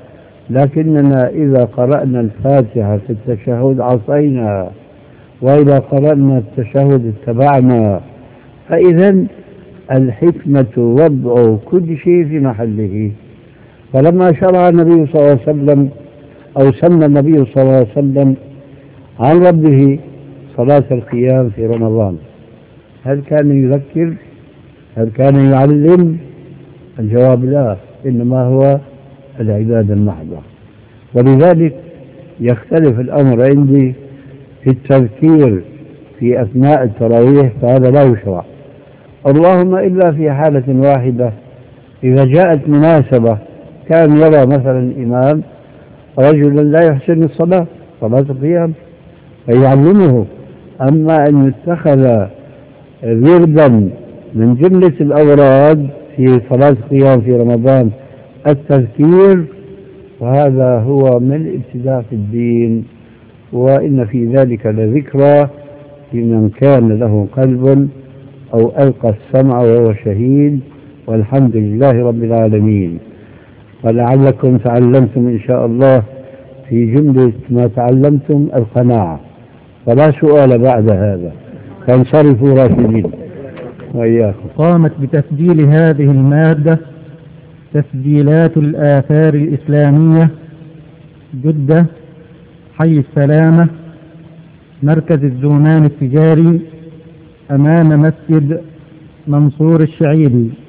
لكننا إذا قرأنا الفاتحة في التشهد عصينا، وإذا قرأنا التشهد اتبعنا. فإذا الحكمة وضع كل شيء في محله. فلما شرع النبي صلى الله عليه وسلم أو سمى النبي صلى الله عليه وسلم عن ربه صلاة القيام في رمضان، هل كان يذكر؟ هل كان يعلم؟ الجواب لا، إنما هو العبادة المحضة. ولذلك يختلف الأمر عندي في التذكير في أثناء التراويح، فهذا لا يشرع، اللهم إلا في حالة واحدة، إذا جاءت مناسبة كان يرى مثلا الإمام رجلا لا يحسن الصلاة صلاة القيام فيعلمه. أما أن يتخذ وردا من جملة الأوراد في صلاة القيام في رمضان التذكير، وهذا هو من ابتداء في الدين، وإن في ذلك لذكرى لمن كان له قلب أو ألقى السمع وهو شهيد، والحمد لله رب العالمين. ولعلكم تعلمتم إن شاء الله في جملة ما تعلمتم القناعة، فلا سؤال بعد هذا، فانصرفوا راشدين وإياكم.
قامت بتسجيل هذه المادة تسجيلات الآثار الإسلامية، جدة، حي السلامة، مركز الزونان التجاري، أمام مسجد منصور الشعيبي.